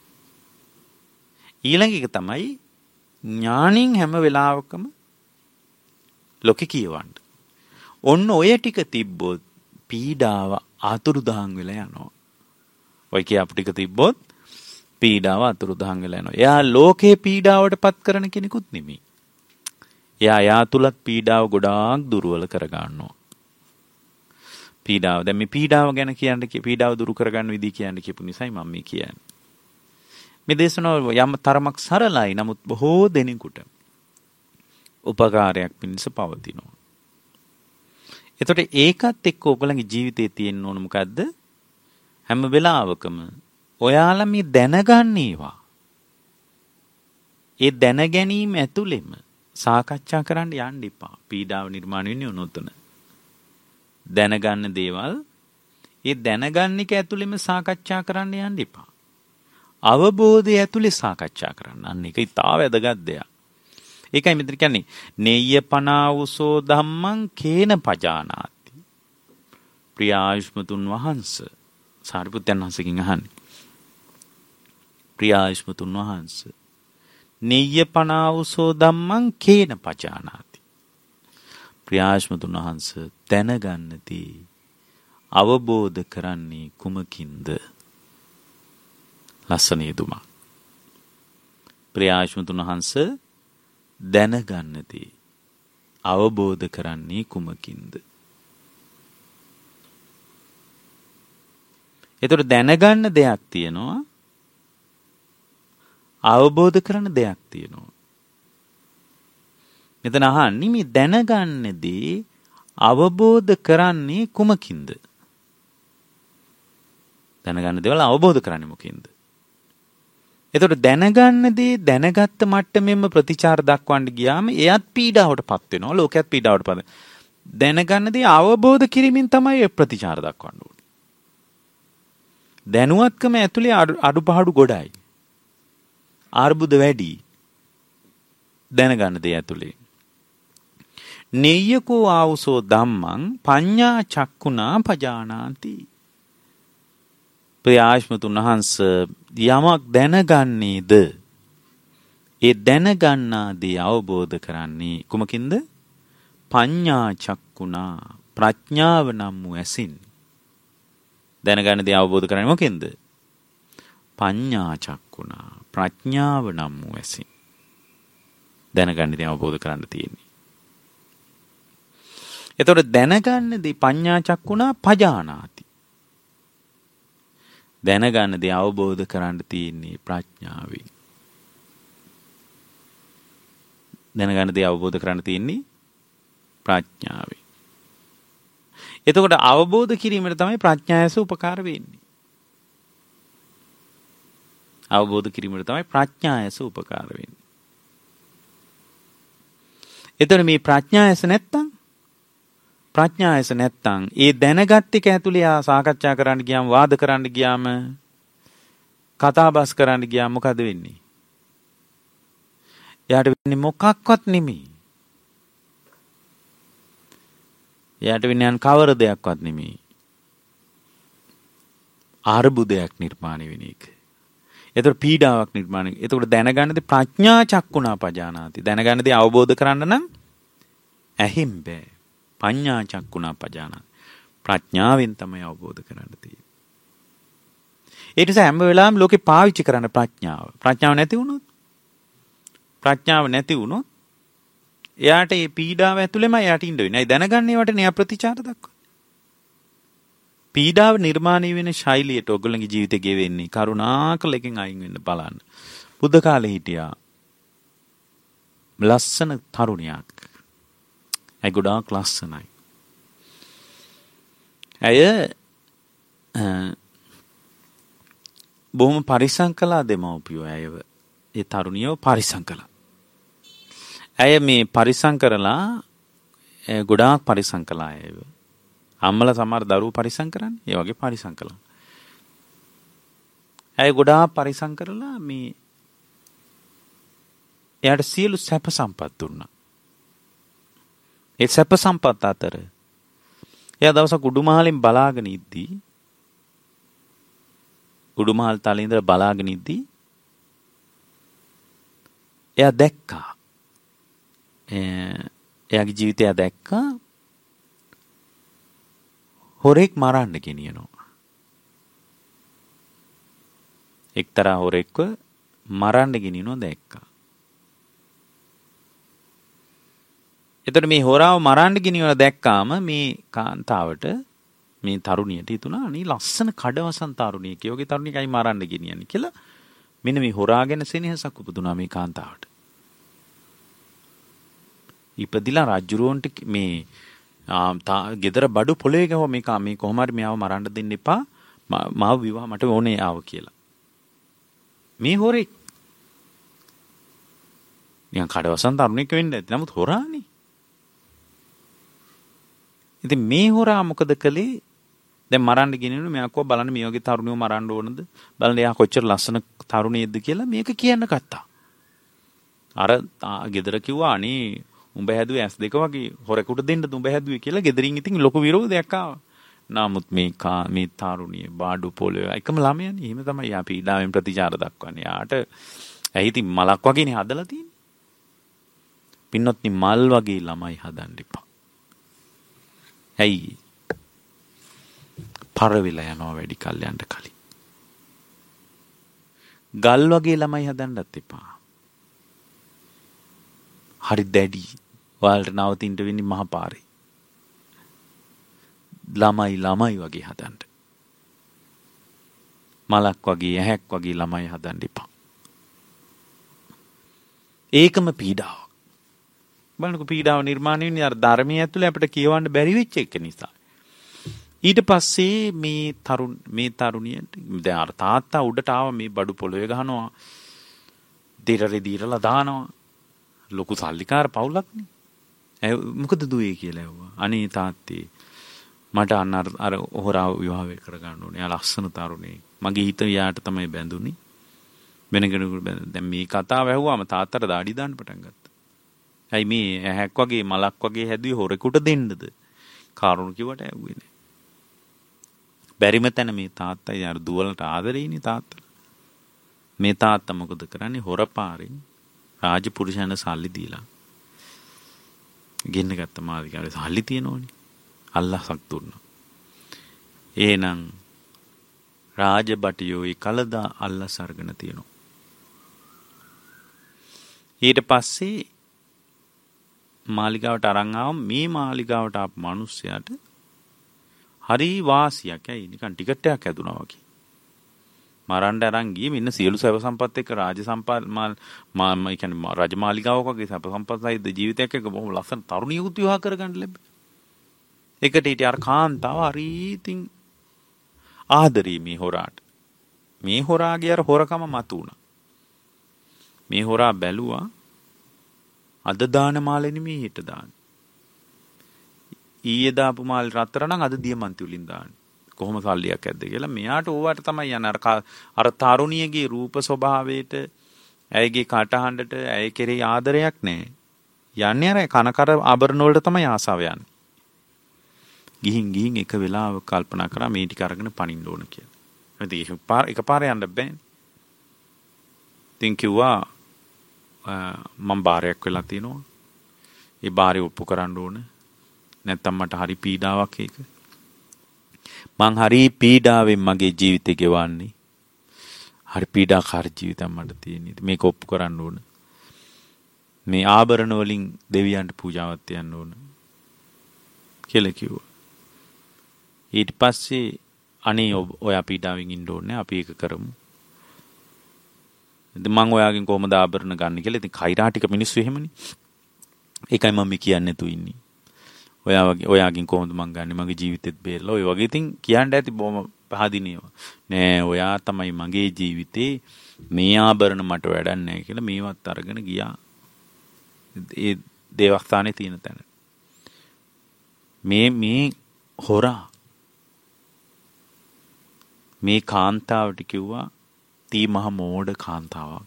ඊළඟ එක තමයි ඥාණින් හැම වෙලාවකම ලෝකේ කියවන්න. ඔන්න ඔය ටික තිබ්බොත් පීඩාව අතුරුදහන් වෙලා යනවා. ඔය කිය අප ටික තිබ්බොත් පීඩාව අතුරුදහන් වෙලා යනවා. එයා ලෝකේ පීඩාවට පත් කරන කෙනෙකුත් නෙමෙයි. එයා යා තුලත් පීඩාව ගොඩාක් දුර්වල කර ගන්නවා. පීඩාව දැන් මේ පීඩාව ගැන කියන්න කී පීඩාව දුරු කරගන්න විදිහ කියන්න කියපු නිසායි මම මේ කියන්නේ. මේ දේශනාව යම් තරමක් සරලයි. නමුත් බොහෝ දෙනෙකුට උපකාරයක් පිණිස පවතිනවා. එතකොට ඒකත් එක්ක ඔයගලගේ ජීවිතේ තියෙන්න ඕන මොකද්ද? හැම වෙලාවකම ඔයාලා මේ දැනගන්නේවා. ඒ දැන ගැනීම ඇතුළෙම සාකච්ඡා කරන්න යන්න එපා. පීඩාව නිර්මාණය වෙන්නේ උනොතන. දැනගන්න දේවල් ඒ දැනගන්න එක ඇතුළෙම සාකච්ඡා කරන්න යන්න එපා. අවබෝධය ඇතුළේ සාකච්ඡා කරන්න. අන්න ඒක ඉතා වැදගත් දෙයක්. ඒකයි මෙතන කියන්නේ නෙය්‍ය පනාවුසෝ ධම්මං කේන පජානාති. ප්‍රිය ආයුෂ්මතුන් වහන්සේ සාරිපුත්තයන් වහන්සේගෙන් අහන්නේ. ප්‍රිය ආයුෂ්මතුන් වහන්සේ නෙය්‍ය පනාවුසෝ ධම්මං කේන පජානාති. ප්‍රිය ආයුෂ්මතුන් වහන්සේ දැනගන්නදී අවබෝධ කරන්නේ කුමකින්ද? ලස්සන යෙදුමක්. ප්‍රිය ආයුෂ්මතුන් වහන්සේ දැනගන්නදී අවබෝධ කරන්නේ කුමකින්ද? ඒතර දැනගන්න දෙයක් තියෙනවා, අවබෝධ කරන දෙයක් තියෙනවා. මෙතන අහන්නේ මේ දැනගන්නදී අවබෝධ කරන්නේ කුමකින්ද? දැනගන්න දේවල් අවබෝධ කරන්නේ මොකින්ද? එතකොට දැනගන්න දේ දැනගත්ත මට්ටමෙම ප්‍රතිචාර දක්වන්න ගියාම එයත් පීඩාවටපත් වෙනවා. ලෝකයක් පීඩාවටපත්. දැනගන්න දේ අවබෝධ කිරීමෙන් තමයි ඒ ප්‍රතිචාර දක්වන්න ඕනේ. දැනුවත්කම ඇතුලේ අඩුපාඩු ගොඩයි. අර්බුද වැඩි. දැනගන්න දේ ඇතුලේ. නෙය්‍යකෝ ආවුසෝ ධම්මං පඤ්ඤා චක්කුණා පජානාති. ප්‍රියාශ්මතුන් වහන්සේ යමක් දැනගන්නේද ඒ දැනගන්නා දේ අවබෝධ කරන්නේ කුමකින්ද? පඤ්ඤා චක්කුණා ප්‍රඥාව නම් වූ ඇසින්. දැනගන්න දේ අවබෝධ කරන්නේ මොකෙන්ද? පඤ්ඤා චක්කුණා ප්‍රඥාව නම් වූ ඇසින්. දැනගන්න දේ අවබෝධ කරන්න තියෙන්නේ. එතකොට දැනගන්න දේ පඤ්ඤා චක්කුණා පජානාති. දැනගන්න දේ අවබෝධ කරන්න තියෙන්නේ ප්‍රඥාවෙන්. දැනගන්න දේ අවබෝධ කරන්න තියෙන්නේ ප්‍රඥාවෙන්. එතකොට අවබෝධ කිරීමට තමයි ප්‍රඥායස උපකාර වෙන්නේ. අවබෝධ කිරීමට තමයි ප්‍රඥායස උපකාර වෙන්නේ. එතකොට මේ ප්‍රඥායස නැත්තම් ප්‍රඥායස නැත්තම් ඒ දැනගත් එක ඇතුලේ ආ සාකච්ඡා කරන්න ගියාම වාද කරන්න ගියාම කතා බස් කරන්න ගියාම මොකද වෙන්නේ? එයාට වෙන්නේ මොකක්වත් නෙමෙයි. එයාට වෙන්නේ අන් කවර දෙයක්වත් නෙමෙයි. අර්බුදයක් නිර්මාණය වෙන එක. ඒතකොට පීඩාවක් නිර්මාණය. ඒතකොට දැනගන්නදී ප්‍රඥා චක්කුණා පජානාති. දැනගන්නදී අවබෝධ කරන්න නම් ඇහිම් බෑ. පඤ්ඤා චක්කුණා පජානාති. ප්‍රඥාවෙන් තමයි අවබෝධ කරන්න තියෙන්නේ. ඒ නිසා හැම වෙලාවෙම ලෝකේ පාවිච්චි කරන්න ප්‍රඥාව. ප්‍රඥාව නැති වුණොත් ප්‍රඥාව නැති වුණොත් එයාට මේ පීඩාව ඇතුළෙම එයාට ඉන්න වෙන්නේ. ඒ දැනගන්නේ වට න්‍යා ප්‍රතිචාර දක්වන. පීඩාව නිර්මාණය වෙන ශෛලියට ඔයගොල්ලන්ගේ ජීවිතේ ගෙවෙන්නේ කරුණාකර එකෙන් අයින් වෙන්න බලන්න. බුද්ධ කාලේ හිටියා ලස්සන තරුණියක්. ඇය ගොඩාක් ලස්සනයි. ඇය බොහොම පරිස්සම් කළා දෙමව්පියෝ ඇයව. ඒ තරුණියව පරිස්සම් කළා. ඇය මේ පරිස්සම් කරලා ගොඩාක් පරිස්සම් කළා ඇයව. අම්මලා සමහර දරුවෝ පරිස්සම් කරන්නේ. ඒ වගේ පරිස්සම් කළා. ඇය ගොඩාක් පරිස්සම් කරලා මේ එයාට සියලු සැප සම්පත් දුන්නා. ඒ සැප සම්පත් අතර එයා දවසක් උඩුමහලින් බලාගෙන ඉද්දී උඩුමහල් තලේ ඉඳලා බලාගෙන ඉද්දී එයා දැක්කා. එයාගේ ජීවිතය දැක්කා හොරෙක් මරන්න ගෙනියනවා. එක්තරා හොරෙක්ව මරන්න ගෙනියනවා දැක්කා. එතකොට මේ හොරාව මරන්න ගෙනියනවා දැක්කාම මේ කාන්තාවට මේ තරුණියට හිතුණා අනේ ලස්සන කඩවසන් තරුණියක යෝගේ තරුණියකයි මරන්න ගෙනියන්නේ කියලා. මෙන්න මේ හොරා ගැන සෙනෙහසක් උපදුනා මේ කාන්තාවට. ඉපදිලා රජුරවන්ට මේ ගෙදර බඩු පොළවේ ගහුවා මේක මේ කොහොම හරි මෙයාව මරන්න දෙන්න එපා. මාව විවාහ මට ඕනේ ආව කියලා. මේ හොරෙක් නිකන් කඩවසන් තරුණියක වෙන්න ඇති. නමුත් හොරානේ. ඉතින් මේ හොරා මොකද කළේ? දැන් මරන්න ගෙනියනු මෙයා කෝ බලන්න මේ වගේ තරුණියව මරන්න ඕනද? බලන්න එයා කොච්චර ලස්සන තරුණියෙක්ද කියලා මේක කියන්න ගත්තා. අර ගෙදර කිව්වා අනේ උඹ හැදුවේ ඇස් දෙක වගේ හොරෙකුට දෙන්නද උඹ හැදුවේ කියලා ගෙදරින් ඉතින් ලොකු විරෝධයක් ආවා. නමුත් මේ කා මේ තරුණිය බාඩු පොළවේ එකම ළමයානේ. එහෙම තමයි යා පීඩාවෙන් ප්‍රතිචාර දක්වන්නේ. යාට ඇයි ඉතින් මලක් වගේනේ හදලා තියෙන්නේ. පින්නොත්නි මල් වගේ ළමයි හදන්න එපා. ඇයි? පරවිලා යනවා වැඩි කල් යන්න කලින්. ගල් වගේ ළමයි හදන්නත් එපා. හරි දැඩි. ඔයාලට නවතින්න වෙන්නේ මහ පාරේ. ළමයි ළමයි වගේ හදන්න. මලක් වගේ ඇහැක් වගේ ළමයි හදන්න එපා. ඒකම පීඩාවක්. බලන්නකො පීඩාව නිර්මාණය වෙන්නේ අර ධර්මයේ ඇතුලේ අපිට කියවන්න බැරි වෙච්ච එක නිසා. ඊට පස්සේ මේ තරුණ මේ තරුණියට දැන් අර තාත්තා උඩට ආව මේ බඩු පොළවේ ගහනවා. දිරරි දිරලා දානවා. ලොකු සල්ලිකාර පවුලක්නේ. ඒ මොකද දුවේ කියලා ඇහුවා. අනේ තාත්තේ මට අන්න අර හොරාව විවාහ කරගන්න ඕනේ. එයා ලස්සන තරුණේ. මගේ හිත යාට තමයි බැඳුනේ. වෙන කෙනෙකුට බැඳ. දැන් මේ කතාව ඇහුවාම තාත්තට දාඩි දාන්න පටන් ගත්තා. ඇයි මේ ඇහැක් වගේ මලක් වගේ හැදුවේ හොරෙකුට දෙන්නද? කාරුණු කිව්වට ඇහුවේ නෑ. බැරිම තැන මේ තාත්තයි අර දුවලට ආදරෙයිනේ තාත්තා. මේ තාත්තා මොකද කරන්නේ? හොරපාරෙන් රාජපුරුෂයන්ට සල්ලි දීලා ගෙන්න ගත්ත මාලිගාවේ සල්ලි තියෙනෝනේ. අල්ලාහක් දුන්නා. එහෙනම් රාජබටියෝ ඒ කලදා අල්ලාහ් සර්ගන තියෙනවා. ඊට පස්සේ මාලිගාවට අරන් ආවම මේ මාලිගාවට ආපු මිනිස්සයාට හරි වාසියක්. ඇයි නිකන් ටිකට් එකක් හැදුනා වගේ. මරන්න අරන් ගියේ මෙන්න සියලු සැප සම්පත් එක්ක රාජ සම්පත් මා මා කියන්නේ රජමාලිගාවක වගේ සැප සම්පත් සහිත ජීවිතයක් එක්ක බොහොම ලස්සන තරුණියෙකුත් විවාහ කරගන්න ලැබෙයි. එකට ඊට අර කාන්තාව හරි ඉතින් ආදරේ මේ හොරාට. මේ හොරාගේ අර හොරකම මතු වුණා. මේ හොරා බැලුවා අද දාන මාලේ නෙමෙයි හෙට දාන. ඊයේ දාපු මාල් රත්තරන් අද දියමන්ති වලින් දාන්නේ. කොහොම සල්ලියක් ඇද්ද කියලා මෙයාට ඕවට තමයි යන්නේ. අර අර තරුණියගේ රූප ස්වභාවයට, ඇයගේ කටහඬට, ඇය කෙරෙහි ආදරයක් නැහැ. යන්නේ අර කනකර ආභරණ වලට තමයි ආසාව යන්නේ. ගිහින් ගිහින් එක වෙලාවක කල්පනා කරා මේ ටික අරගෙන පනින්න ඕන කියලා. ඉතින් එකපාර යන්න බෑනේ. ඉතින් කිව්වා මම බාරයක් වෙලා තිනවා. ඒ බාරේ ඔප්පු කරන්න ඕන. නැත්තම් මට හරි පීඩාවක් ඒක. මං හරි පීඩාවෙන් මගේ ජීවිතේ ගෙවන්නේ. හරි පීඩාකාරී ජීවිතයක් මට තියෙන්නේ. මේක ඔප්පු කරන්න ඕන. මේ ආභරණ වලින් දෙවියන්ට පූජාවක් තියන්න ඕන කියලා කිව්වා. ඊට පස්සේ අනේ ඔයා පීඩාවෙන් ඉන්න ඕනේ. අපි ඒක කරමු. ඉතින් මං ඔයාගෙන් කොහොමද ආභරණ ගන්න කියලා. ඉතින් කෛරාටික මිනිස්සු එහෙමනේ. ඒකයි මම කියන්නේ නැතු ඉන්නේ. ඔයා වගේ ඔයාගෙන් කොහොමද මං ගන්නෙ මගේ ජීවිතෙත් බේරලා ඔය වගේ ඉතින් කියන්න ඇති බොහොම පහදිනේව නෑ ඔයා තමයි මගේ ජීවිතේ මේ ආභරණ මට වැඩක් නෑ කියලා මේවත් අරගෙන ගියා ඒ දේවස්ථානේ තියෙන තැන මේ මේ හොරා මේ කාන්තාවට කිව්වා තී මහ මෝඩ කාන්තාවක්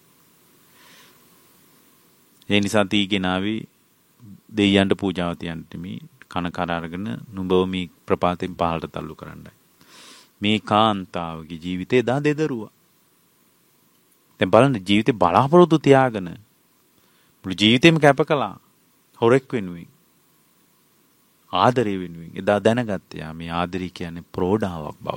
ඒ නිසා තී ගෙනාවි දෙයයන්ට පූජාව තියන්න මේ කන කර අරගෙන නුඹව මේ ප්‍රපාතෙන් පහළට තල්ලු කරන්නයි. මේ කාන්තාවගේ ජීවිතේ දා දෙදරුවා. දැන් බලන්න ජීවිතේ බලාපොරොත්තු තියාගෙන මුළු ජීවිතේම කැප කළා හොරෙක් වෙනුවෙන්. ආදරය වෙනුවෙන්. එදා දැනගත්තා මේ ආදරය කියන්නේ ප්‍රෝඩාවක් බව.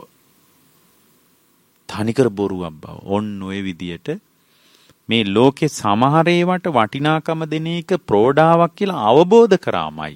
තනිකර බොරුවක් බව. ඔන්න ඔය විදියට මේ ලෝකේ සමහර ඒවාට වටිනාකම දෙන එක ප්‍රෝඩාවක් කියලා අවබෝධ කරාමයි.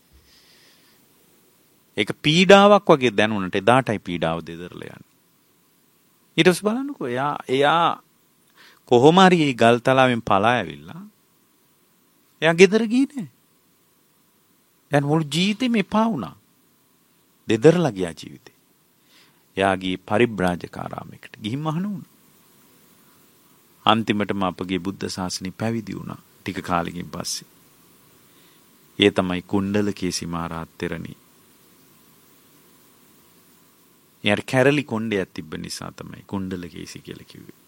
ඒක පීඩාවක් වගේ දැනුණට එදාටයි පීඩාව දෙදරලා යන්නේ. ඊට පස්සේ බලන්නකෝ එයා එයා කොහොම හරි මේ ගල්තලාවෙන් පලා ඇවිල්ලා එයා ගෙදර ගියේ නෑ. දැන් මුළු ජීවිතේම එපා වුණා. දෙදරලා ගියා ජීවිතේ. එයා ගියේ පරිබ්‍රාජකාරාමයකට. ගිහින් මහණ වුණා. අන්තිමටම අපගේ බුද්ධ ශාසනය පැවිදි වුණා ටික කාලෙකින් පස්සේ. ඒ තමයි කුණ්ඩලකේසි මහරහත් තෙරණිය. යාර කැරලි කොණ්ඩයක් තිබ්බ නිසා තමයි කුණ්ඩලකේසි කියලා කිව්වේ.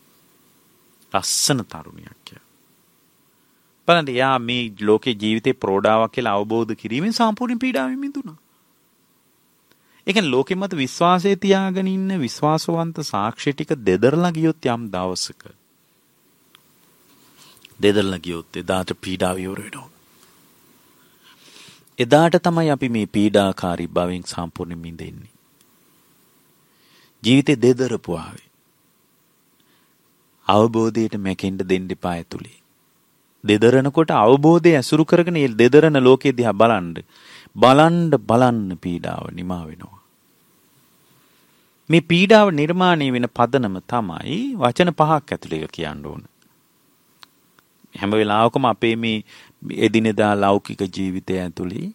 ලස්සන තරුණියක් යා. බලන්න යා මේ ලෝකේ ජීවිතේ ප්‍රෝඩාවක් කියලා අවබෝධ කිරීමෙන් සම්පූර්ණ පීඩාවෙන් මිදුණා. ඒ කියන්නේ ලෝකෙ මත විශ්වාසය තියාගෙන ඉන්න විශ්වාසවන්ත සාක්ෂි ටික දෙදරලා ගියොත් යම් දවසක දෙදරලා ගියොත් එදාට පීඩාව ඉවර වෙනවා. එදාට තමයි අපි මේ පීඩාකාරී භවෙන් සම්පූර්ණ මිදෙන්නේ. ජීවිතේ දෙදරපු ආවේ. අවබෝධයට මැකෙන්න දෙන්න එපා ඇතුලේ. දෙදරනකොට අවබෝධය ඇසුරු කරගෙන ඒ දෙදරන ලෝකෙ දිහා බලන්න. බලන්න බලන්න පීඩාව නිමා වෙනවා. මේ පීඩාව නිර්මාණය වෙන පදනම තමයි වචන පහක් ඇතුලේ කියන්න ඕන. හැම වෙලාවකම අපේ මේ එදිනෙදා ලෞකික ජීවිතය ඇතුලේ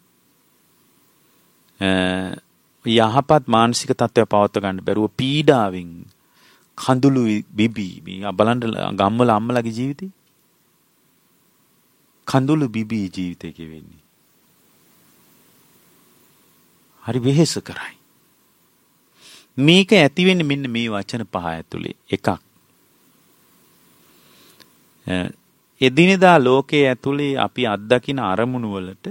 යහපත් මානසික තත්ත්වයක් පවත්වා ගන්න බැරුව පීඩාවෙන් කඳුළු බිබි මේ බලන්න ගම්වල අම්මලාගේ ජීවිතේ කඳුළු බිබි ජීවිතේ කියවෙන්නේ. හරි වෙහෙස කරයි. මේක ඇති වෙන්නේ මෙන්න මේ වචන පහ ඇතුලේ. එකක්. එදිනෙදා ලෝකයේ ඇතුලේ අපි අත්දකින අරමුණු වලට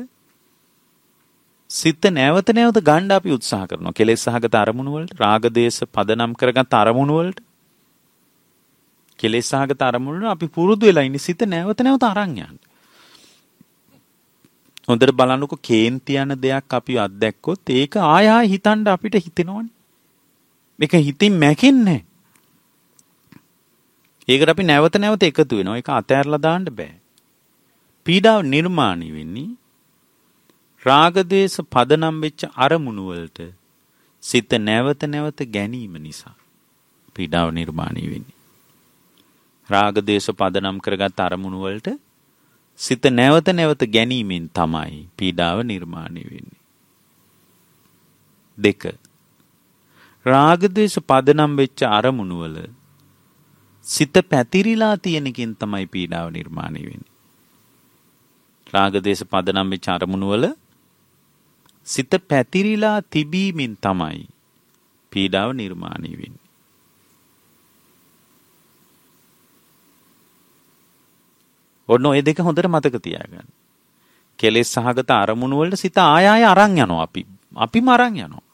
සිත නැවත නැවත ගන්න අපි උත්සාහ කරනවා. කෙලෙස් සහගත අරමුණු වලට, රාග දේශ පදනම් කරගත් අරමුණු වලට, කෙලෙස් සහගත අරමුණු වලට අපි පුරුදු වෙලා ඉන්නේ සිත නැවත නැවත අරන් යන්න. හොඳට බලන්නකො කේන්ති යන දෙයක් අපි අත්දැක්කොත් ඒක ආය ආය හිතන්න අපිට හිතෙනවනේ. මේක හිතින් මැකෙන්නේ. ඒකට අපි නැවත නැවත එකතු වෙනවා. ඒක අතහැරලා දාන්න බෑ. පීඩාව නිර්මාණය වෙන්නේ රාග දේශ පදනම් වෙච්ච අරමුණු වලට සිත නැවත නැවත ගැනීම නිසා පීඩාව නිර්මාණය වෙන්නේ. රාග දේශ පදනම් කරගත් අරමුණු වලට සිත නැවත නැවත ගැනීමෙන් තමයි පීඩාව නිර්මාණය වෙන්නේ. දෙක. රාග දේශ පදනම් වෙච්ච අරමුණු වල සිත පැතිරිලා තියෙනකින් තමයි පීඩාව නිර්මාණය වෙන්නේ. රාග දේශ පදනම් වෙච්ච අරමුණු වල සිත පැතිරිලා තිබීමෙන් තමයි පීඩාව නිර්මාණය වෙන්නේ. ඔන්න ඔය දෙක හොඳට මතක තියාගන්න. කෙලෙස් සහගත අරමුණු වලට සිත ආය ආය අරන් යනවා අපි. අපිම අරන් යනවා.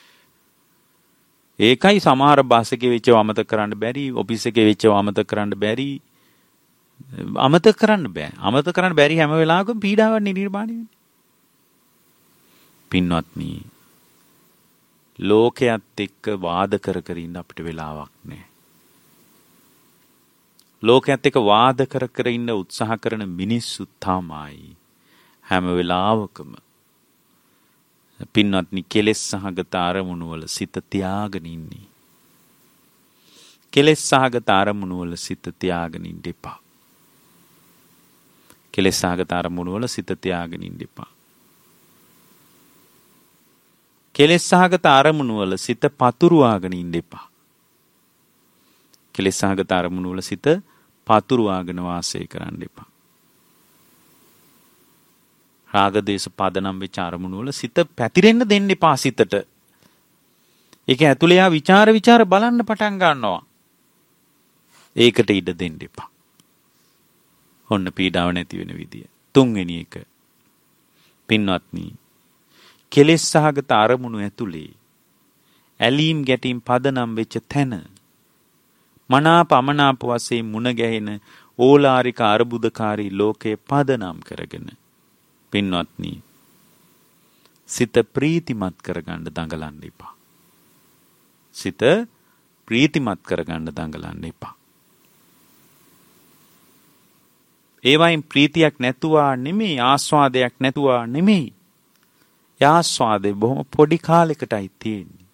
ඒකයි සමහර බස් එකේ වෙච්චව අමතක කරන්න බැරි, ඔෆිස් එකේ වෙච්චව අමතක කරන්න බැරි. අමතක කරන්න බෑ. අමතක කරන්න බැරි හැම වෙලාවකම පීඩාවක් නිර්මාණය වෙන්නේ. පින්වත්නි, ලෝකයේත් එක්ක වාද කර කර ඉන්න අපිට වෙලාවක් නැහැ. ලෝකයේත් එක්ක වාද කර කර ඉන්න උත්සාහ කරන මිනිස්සු තමයි හැම වෙලාවකම පින්වත්නි කෙලෙස් සහගත අරමුණු වල සිත තියාගෙන ඉන්නේ. කෙලෙස් සහගත අරමුණු වල සිත තියාගෙන ඉන්න එපා. කෙලෙස් සහගත අරමුණු වල සිත තියාගෙන ඉන්න එපා. කෙලෙස් සහගත අරමුණු වල සිත පතුරවාගෙන ඉන්න එපා. කෙලෙස් සහගත අරමුණු වල සිත පතුරවාගෙන වාසය කරන්න එපා. රාග දේශ පදනම් වෙච්ච අරමුණු වල සිත පැතිරෙන්න දෙන්න එපා සිතට. ඒක ඇතුලේ ආ ਵਿਚාර ਵਿਚාර බලන්න පටන් ගන්නවා. ඒකට ඉඩ දෙන්න එපා. ඔන්න පීඩාව නැති වෙන විදිය. තුන්වෙනි එක. පින්වත්නි, කෙලෙස් සහගත අරමුණු ඇතුලේ ඇලීම් ගැටීම් පදනම් වෙච්ච තැන මනාප අමනාප වශයෙන් මුණ ගැහෙන ඕලාරික අර්බුදකාරී ලෝකයේ පදනම් කරගෙන පින්වත්නි සිත ප්‍රීතිමත් කරගන්න දඟලන්න එපා. සිත ප්‍රීතිමත් කරගන්න දඟලන්න එපා. ඒ වයින් ප්‍රීතියක් නැතුවා නෙමෙයි, ආස්වාදයක් නැතුවා නෙමෙයි. ආස්වාදේ බොහොම පොඩි කාලයකටයි තියෙන්නේ.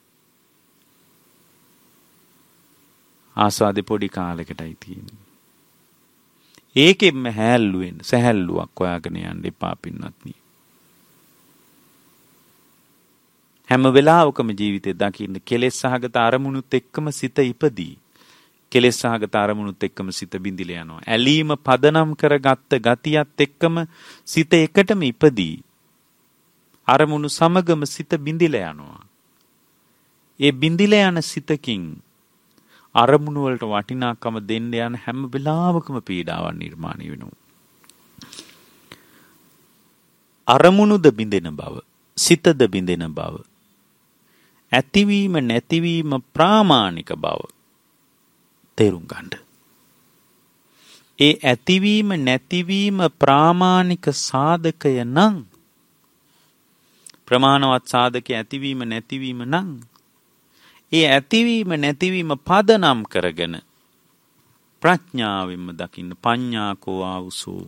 ආස්වාදේ පොඩි කාලයකටයි තියෙන්නේ. ඒකෙම හැල්ලු වෙන සහැල්ලුවක් හොයාගෙන යන්න එපා පින්වත්නි. හැම වෙලාවකම ජීවිතේ දකින්න කෙලෙස් සහගත අරමුණුත් එක්කම සිත ඉපදී. කෙලෙස් සහගත අරමුණුත් එක්කම සිත බිඳිලා යනවා. ඇලීම පදනම් කරගත්ත ගතියත් එක්කම සිත එකටම ඉපදී. අරමුණු සමගම සිත බිඳිලා යනවා. ඒ බිඳිලා යන සිතකින් අරමුණු වලට වටිනාකම දෙන්න යන හැම වෙලාවකම පීඩාවක් නිර්මාණය වෙනවා. අරමුණුද බිඳෙන බව, සිතද බිඳෙන බව, ඇතිවීම නැතිවීම ප්‍රාමාණික බව තේරුම් ගන්න. ඒ ඇතිවීම නැතිවීම ප්‍රාමාණික සාධකය නම් ප්‍රමාණවත් සාධකයේ ඇතිවීම නැතිවීම නම් ඒ ඇතිවීම නැතිවීම පදනම් කරගෙන ප්‍රඥාවෙන්ම දකින්න පඤ්ඤාකෝ ආවුසෝ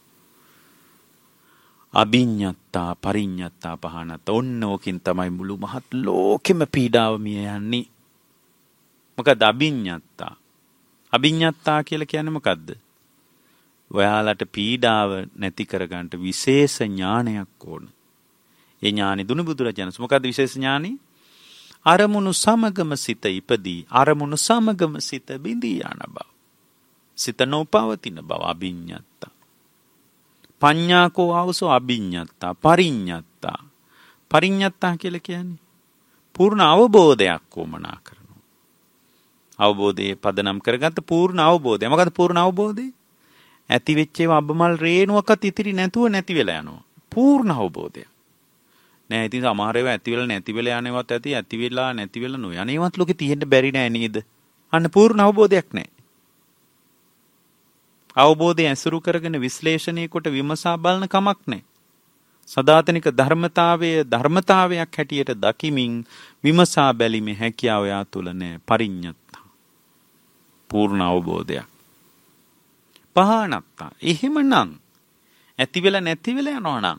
අභිඤ්ඤත්තා පරිඤ්ඤත්තා පහනත් ඔන්න ඕකින් තමයි මුළු මහත් ලෝකෙම පීඩාව මිය යන්නේ. මොකද අභිඤ්ඤත්තා අභිඤ්ඤත්තා කියලා කියන්නේ මොකද්ද? ඔයාලට පීඩාව නැති කරගන්න විශේෂ ඥානයක් ඕන. ඒ ඥානෙ දුනු බුදුරජාණන් මොකද්ද විශේෂ ඥානෙ? අරමුණු සමගම සිත ඉපදී අරමුණු සමගම සිත බිඳී යන බව. සිත නොපවතින බව අභිඤ්ඤත්තා. පඤ්ඤාකෝ ආවසෝ අභිඤ්ඤත්තා පරිඤ්ඤත්තා. පරිඤ්ඤත්තා කියලා කියන්නේ පූර්ණ අවබෝධයක් වමනා කරනවා. අවබෝධයේ පදනම් කරගත්ත පූර්ණ අවබෝධය. මොකද පූර්ණ අවබෝධය? ඇති වෙච්ච ඒවා අබමල් රේණුවක්වත් ඉතිරි නැතුව නැති වෙලා යනවා. පූර්ණ අවබෝධය. නෑ ඉතින් සමහර ඒවා ඇති වෙලා නැති වෙලා යනවත් ඇති ඇති වෙලා නැති වෙලා නො යන්නේවත් ලෝකේ තියෙන්න බැරි නෑ නේද? අන්න පූර්ණ අවබෝධයක් නෑ. අවබෝධය ඇසුරු කරගෙන විශ්ලේෂණය කොට විමසා බලන කමක් නෑ. සදාතනික ධර්මතාවයේ ධර්මතාවයක් හැටියට දකිමින් විමසා බැලීමේ හැකියාව යා තුල නෑ. පරිඤ්ඤත්තා පූර්ණ අවබෝධයක්. පහනත්තා එහෙමනම් ඇති වෙලා නැති වෙලා යනවා නම්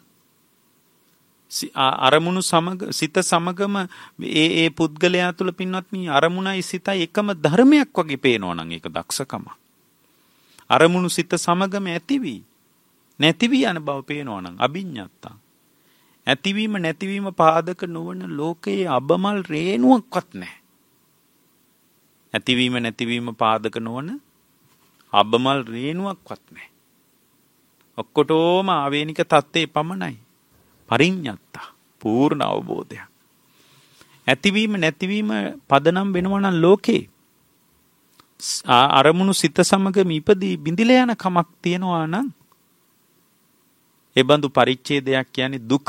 අරමුණු සමග සිත සමගම ඒ ඒ පුද්ගලයා තුළ පින්වත්නි අරමුණයි සිතයි එකම ධර්මයක් වගේ පේනවා නම් ඒක දක්ෂකම. අරමුණු සිත සමගම ඇතිවි නැතිවි යන බව පේනවා නම් අභිඤ්ඤත්තා. ඇතිවීම නැතිවීම පාදක නොවන ලෝකයේ අබමල් රේණුවක්වත් නැහැ. ඇතිවීම නැතිවීම පාදක නොවන අබමල් රේණුවක්වත් නැහැ. ඔක්කොටම ආවේනික தත්ත්වේ පමණයි. පරිඤ්ඤත්තා පූර්ණ අවබෝධයක්. ඇතිවීම නැතිවීම පදනම් වෙනවා නම් ලෝකේ අරමුණු සිත සමග ඉපදී බිඳිලා යන කමක් තියනවා නම් ඒ බඳු පරිච්ඡේදයක් කියන්නේ දුකක්.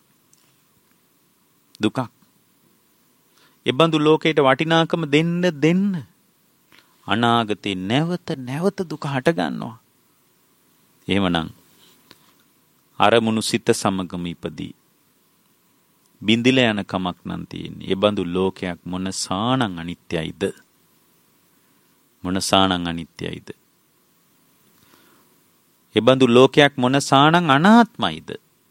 දුකක්. ඒ බඳු ලෝකයට වටිනාකම දෙන්න දෙන්න අනාගතේ නැවත නැවත දුක හට ගන්නවා. එහෙමනම් අරමුණු සිත සමගම ඉපදී බිඳිලා යන කමක් නම් තියෙන්නේ. ඒ බඳු ලෝකයක් මොන සානං අනිත්‍යයිද? මොන සානං අනිත්‍යයිද? ඒ බඳු ලෝකයක් මොන සානං අනාත්මයිද?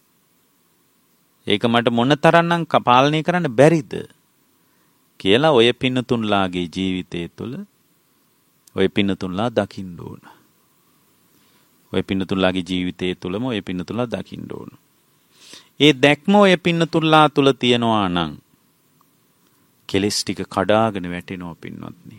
ඒක මට මොන තරම්නම් පාලනය කරන්න බැරිද කියලා ඔය පින්නතුන්ලාගේ ජීවිතය තුළ ඔය පින්නතුන්ලා දකින්න ඕන. ඔය පින්නතුල්ලාගේ ජීවිතය තුළම ඔය පින්නතුල්ලා දකින්න ඕන. ඒ දැක්ම ඔය පින්නතුල්ලා තුළ තියෙනවා නම් කෙලෙස් ටික කඩාගෙන වැටෙනවා පින්වත්නි.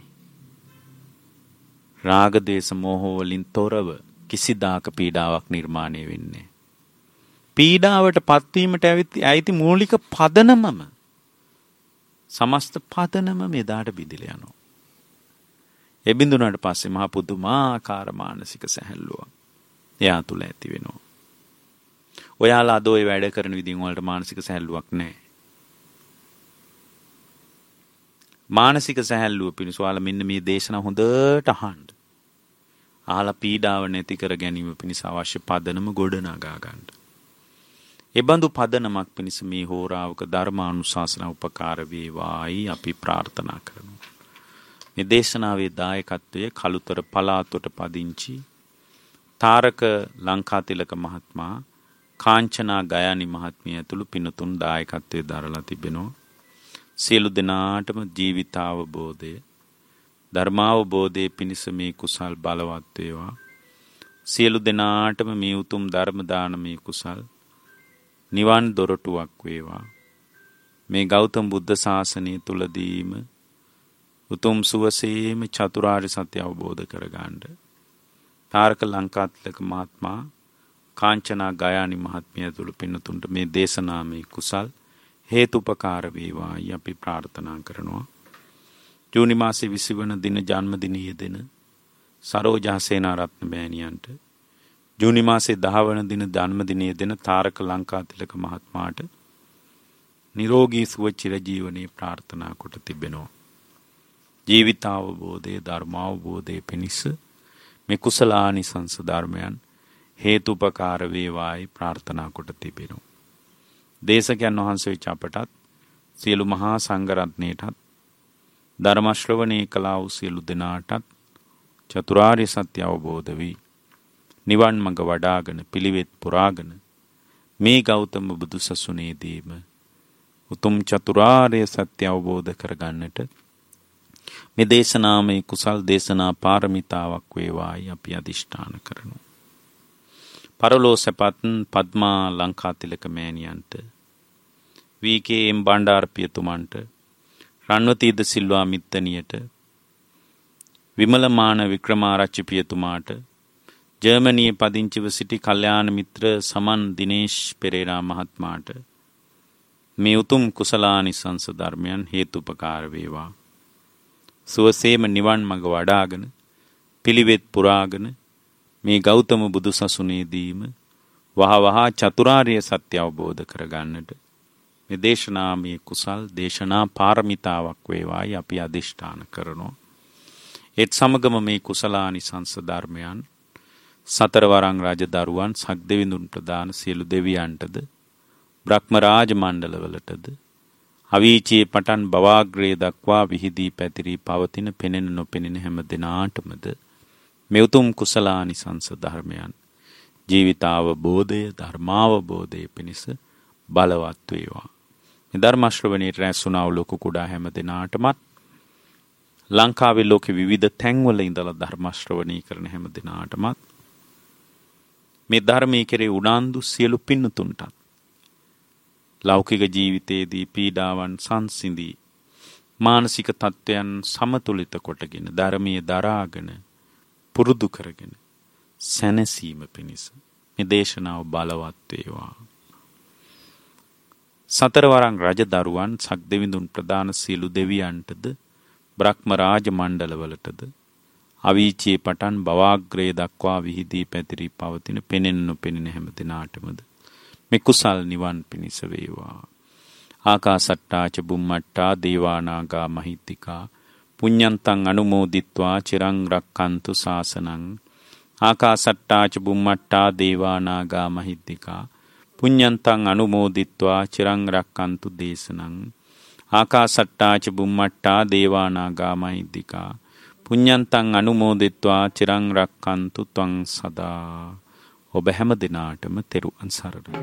රාග දේශ මොහ වලින් තොරව කිසිදාක පීඩාවක් නිර්මාණය වෙන්නේ. පීඩාවට පත්වීමට ඇති මූලික පදනමම සමස්ත පදනම මෙදාට බිඳිලා යනවා. ඒ බිඳුනට පස්සේ මහ පුදුමාකාර මානසික සැහැල්ලුවක් එයා තුල ඇති වෙනවා. ඔයාලා අද ඔය වැඩ කරන විදිහින් වලට මානසික සැහැල්ලුවක් නැහැ. මානසික සැහැල්ලුව පිණිස ඔයාලා මෙන්න මේ දේශනාව හොඳට අහන්න. අහලා පීඩාව නැති කර ගැනීම පිණිස අවශ්‍ය පදනම ගොඩනගා ගන්න. ඒ බඳු පදනමක් පිණිස මේ හෝරාවක ධර්මානුශාසනා උපකාර වේවායි අපි ප්‍රාර්ථනා කරනවා. මේ දේශනාවේ දායකත්වයේ කළුතර පළාතට පදිංචි තාරක ලංකාතිලක මහත්මයා, කාංචනා ගයානි මහත්මිය ඇතුළු පින්තුන් දායකත්වයේ දරලා තිබෙනවා. සියලු දෙනාටම ජීවිතාවබෝධය, ධර්මාවබෝධයේ පිණිස මේ කුසල් බලවත් වේවා. සියලු දෙනාටම මේ උතුම් ධර්ම දානමේ කුසල් නිවන් දොරටුවක් වේවා. මේ ගෞතම බුද්ධ ශාසනය තුලදීම උතුම් සුවසේම චතුරාර්ය සත්‍ය අවබෝධ කරගන්න තාරක ලංකාතිලක මහත්මයා, කාංචනා ගයානි මහත්මිය ඇතුළු පින්තුන්ට මේ දේශනාමය කුසල් හේතුපකාර වේවායි අපි ප්‍රාර්ථනා කරනවා. ජූනි මාසේ විසි වන දින ජන්මදිනයේ දෙන සරෝජා සේනාරත්න මෑණියන්ට, ජූනි මාසේ දහ වන දින ජන්මදිනයේ දෙන තාරක ලංකාතිලක මහත්මයාට නිරෝගී සුව චිරජීවනයේ ප්‍රාර්ථනා කොට තිබෙනවා. ජීවිතාවබෝධයේ, ධර්මාවබෝධයේ පිණිස මේ කුසලානිසංස ධර්මයන් හේතුපකාර වේවායි ප්‍රාර්ථනා කොට තිබෙනවා. දේශකයන් වහන්සේ වෙච්ච අපටත්, සියලු මහා සංඝරත්නයටත්, ධර්ම ශ්‍රවණේ කළා වූ සියලු දෙනාටත් චතුරාර්ය සත්‍ය අවබෝධ වී නිවන් මඟ වඩාගෙන පිළිවෙත් පුරාගෙන මේ ගෞතම බුදු සසුනේදීම උතුම් චතුරාර්ය සත්‍ය අවබෝධ කරගන්නට මේ දේශනාමය කුසල් දේශනා පාරමිතාවක් වේවායි අපි අදිෂ්ඨාන කරනවා. පරලෝ සැපත් පද්මා ලංකාතිලක මෑණියන්ට, වී කේ එම් බණ්ඩාර පියතුමන්ට, රන්වතීද සිල්වා මිත්තනියට, විමලමාන වික්‍රමාරච්චි පියතුමාට, ජර්මනියේ පදිංචිව සිටි කල්යාණ මිත්‍ර සමන් දිනේෂ් පෙරේරා මහත්මයාට මේ උතුම් කුසලානිසංස ධර්මයන් හේතුපකාර වේවා. සුවසේම නිවන් මඟ වඩාගෙන පිළිවෙත් පුරාගෙන මේ ගෞතම බුදු සසුනේදීම වහ වහා චතුරාර්ය සත්‍ය අවබෝධ කරගන්නට මේ දේශනාමය කුසල් දේශනා පාරමිතාවක් වේවායි අපි අදිෂ්ඨාන කරනවා. ඒත් සමගම මේ කුසලානිසංස ධර්මයන් සතරවරං රජදරුවන් සක්දෙවිඳුන්ට දාන සියලු දෙවියන්ටද, බ්‍රහ්ම රාජ මණ්ඩලවලටද, අවීචයේ පටන් බවාග්‍රේ දක්වා විහිදී පැතිරී පවතින පෙනෙන නොපෙනෙන හැම දෙනාටමද මේ උතුම් කුසලානිසංස ධර්මයන් ජීවිතාවබෝධය, ධර්මාවබෝධය පිණිස බලවත් වේවා. මේ ධර්ම ශ්‍රවණයට රැස්ුණා වූ ලොකු කුඩා හැම දෙනාටමත්, ලංකාවේ ලෝකෙ විවිධ තැන්වල ඉඳලා ධර්ම ශ්‍රවණී කරන හැම දෙනාටමත්, මේ ධර්මයේ කෙරේ උනන්දු සියලු පින්තුන්ටත් ලෞකික ජීවිතයේදී පීඩාවන් සංසිඳී මානසික තත්ත්වයන් සමතුලිත කොටගෙන ධර්මයේ දරාගෙන පුරුදු කරගෙන සැනසීම පිණිස මේ දේශනාව බලවත් වේවා. සතරවරං රජදරුවන් සක්දෙවිඳුන් ප්‍රදාන සියලු දෙවියන්ටද, බ්‍රහ්ම රාජ මණ්ඩලවලටද, අවීචයේ පටන් බවාග්‍රේ දක්වා විහිදී පැතිරී පවතින පෙනෙන නොපෙනෙන හැම දිනාටමද මේ කුසල් නිවන් පිණිස වේවා. ආකාසට්ටා ච බුම්මට්ටා දේවානාගා මහිත්‍තිකා පුඤ්ඤන්තං අනුමෝදිත්වා චිරං රක්칸තු ශාසනං. ආකාසට්ටා ච බුම්මට්ටා දේවානාගා මහිත්‍තිකා පුඤ්ඤන්තං අනුමෝදිත්වා චිරං රක්칸තු දේශනං. ආකාසට්ටා ච බුම්මට්ටා දේවානාගා මහිත්‍තිකා පුඤ්ඤන්තං අනුමෝදිත්වා චිරං රක්칸තු ත්වං සදා. ඔබ හැම දිනාටම තෙරුවන් සරණයි.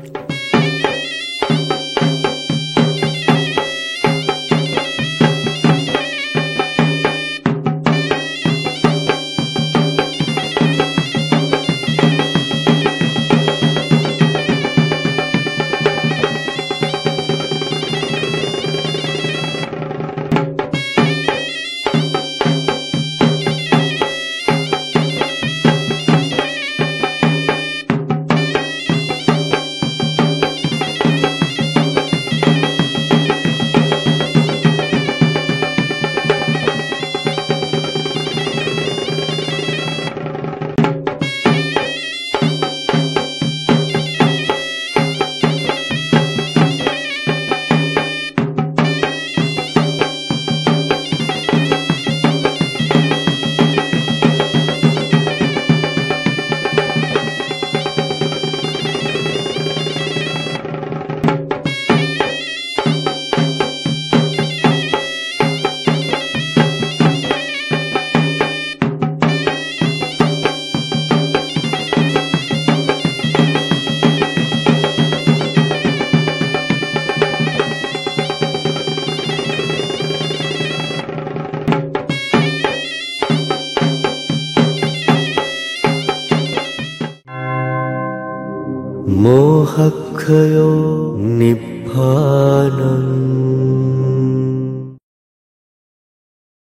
मोहक्षयो निब्बानम्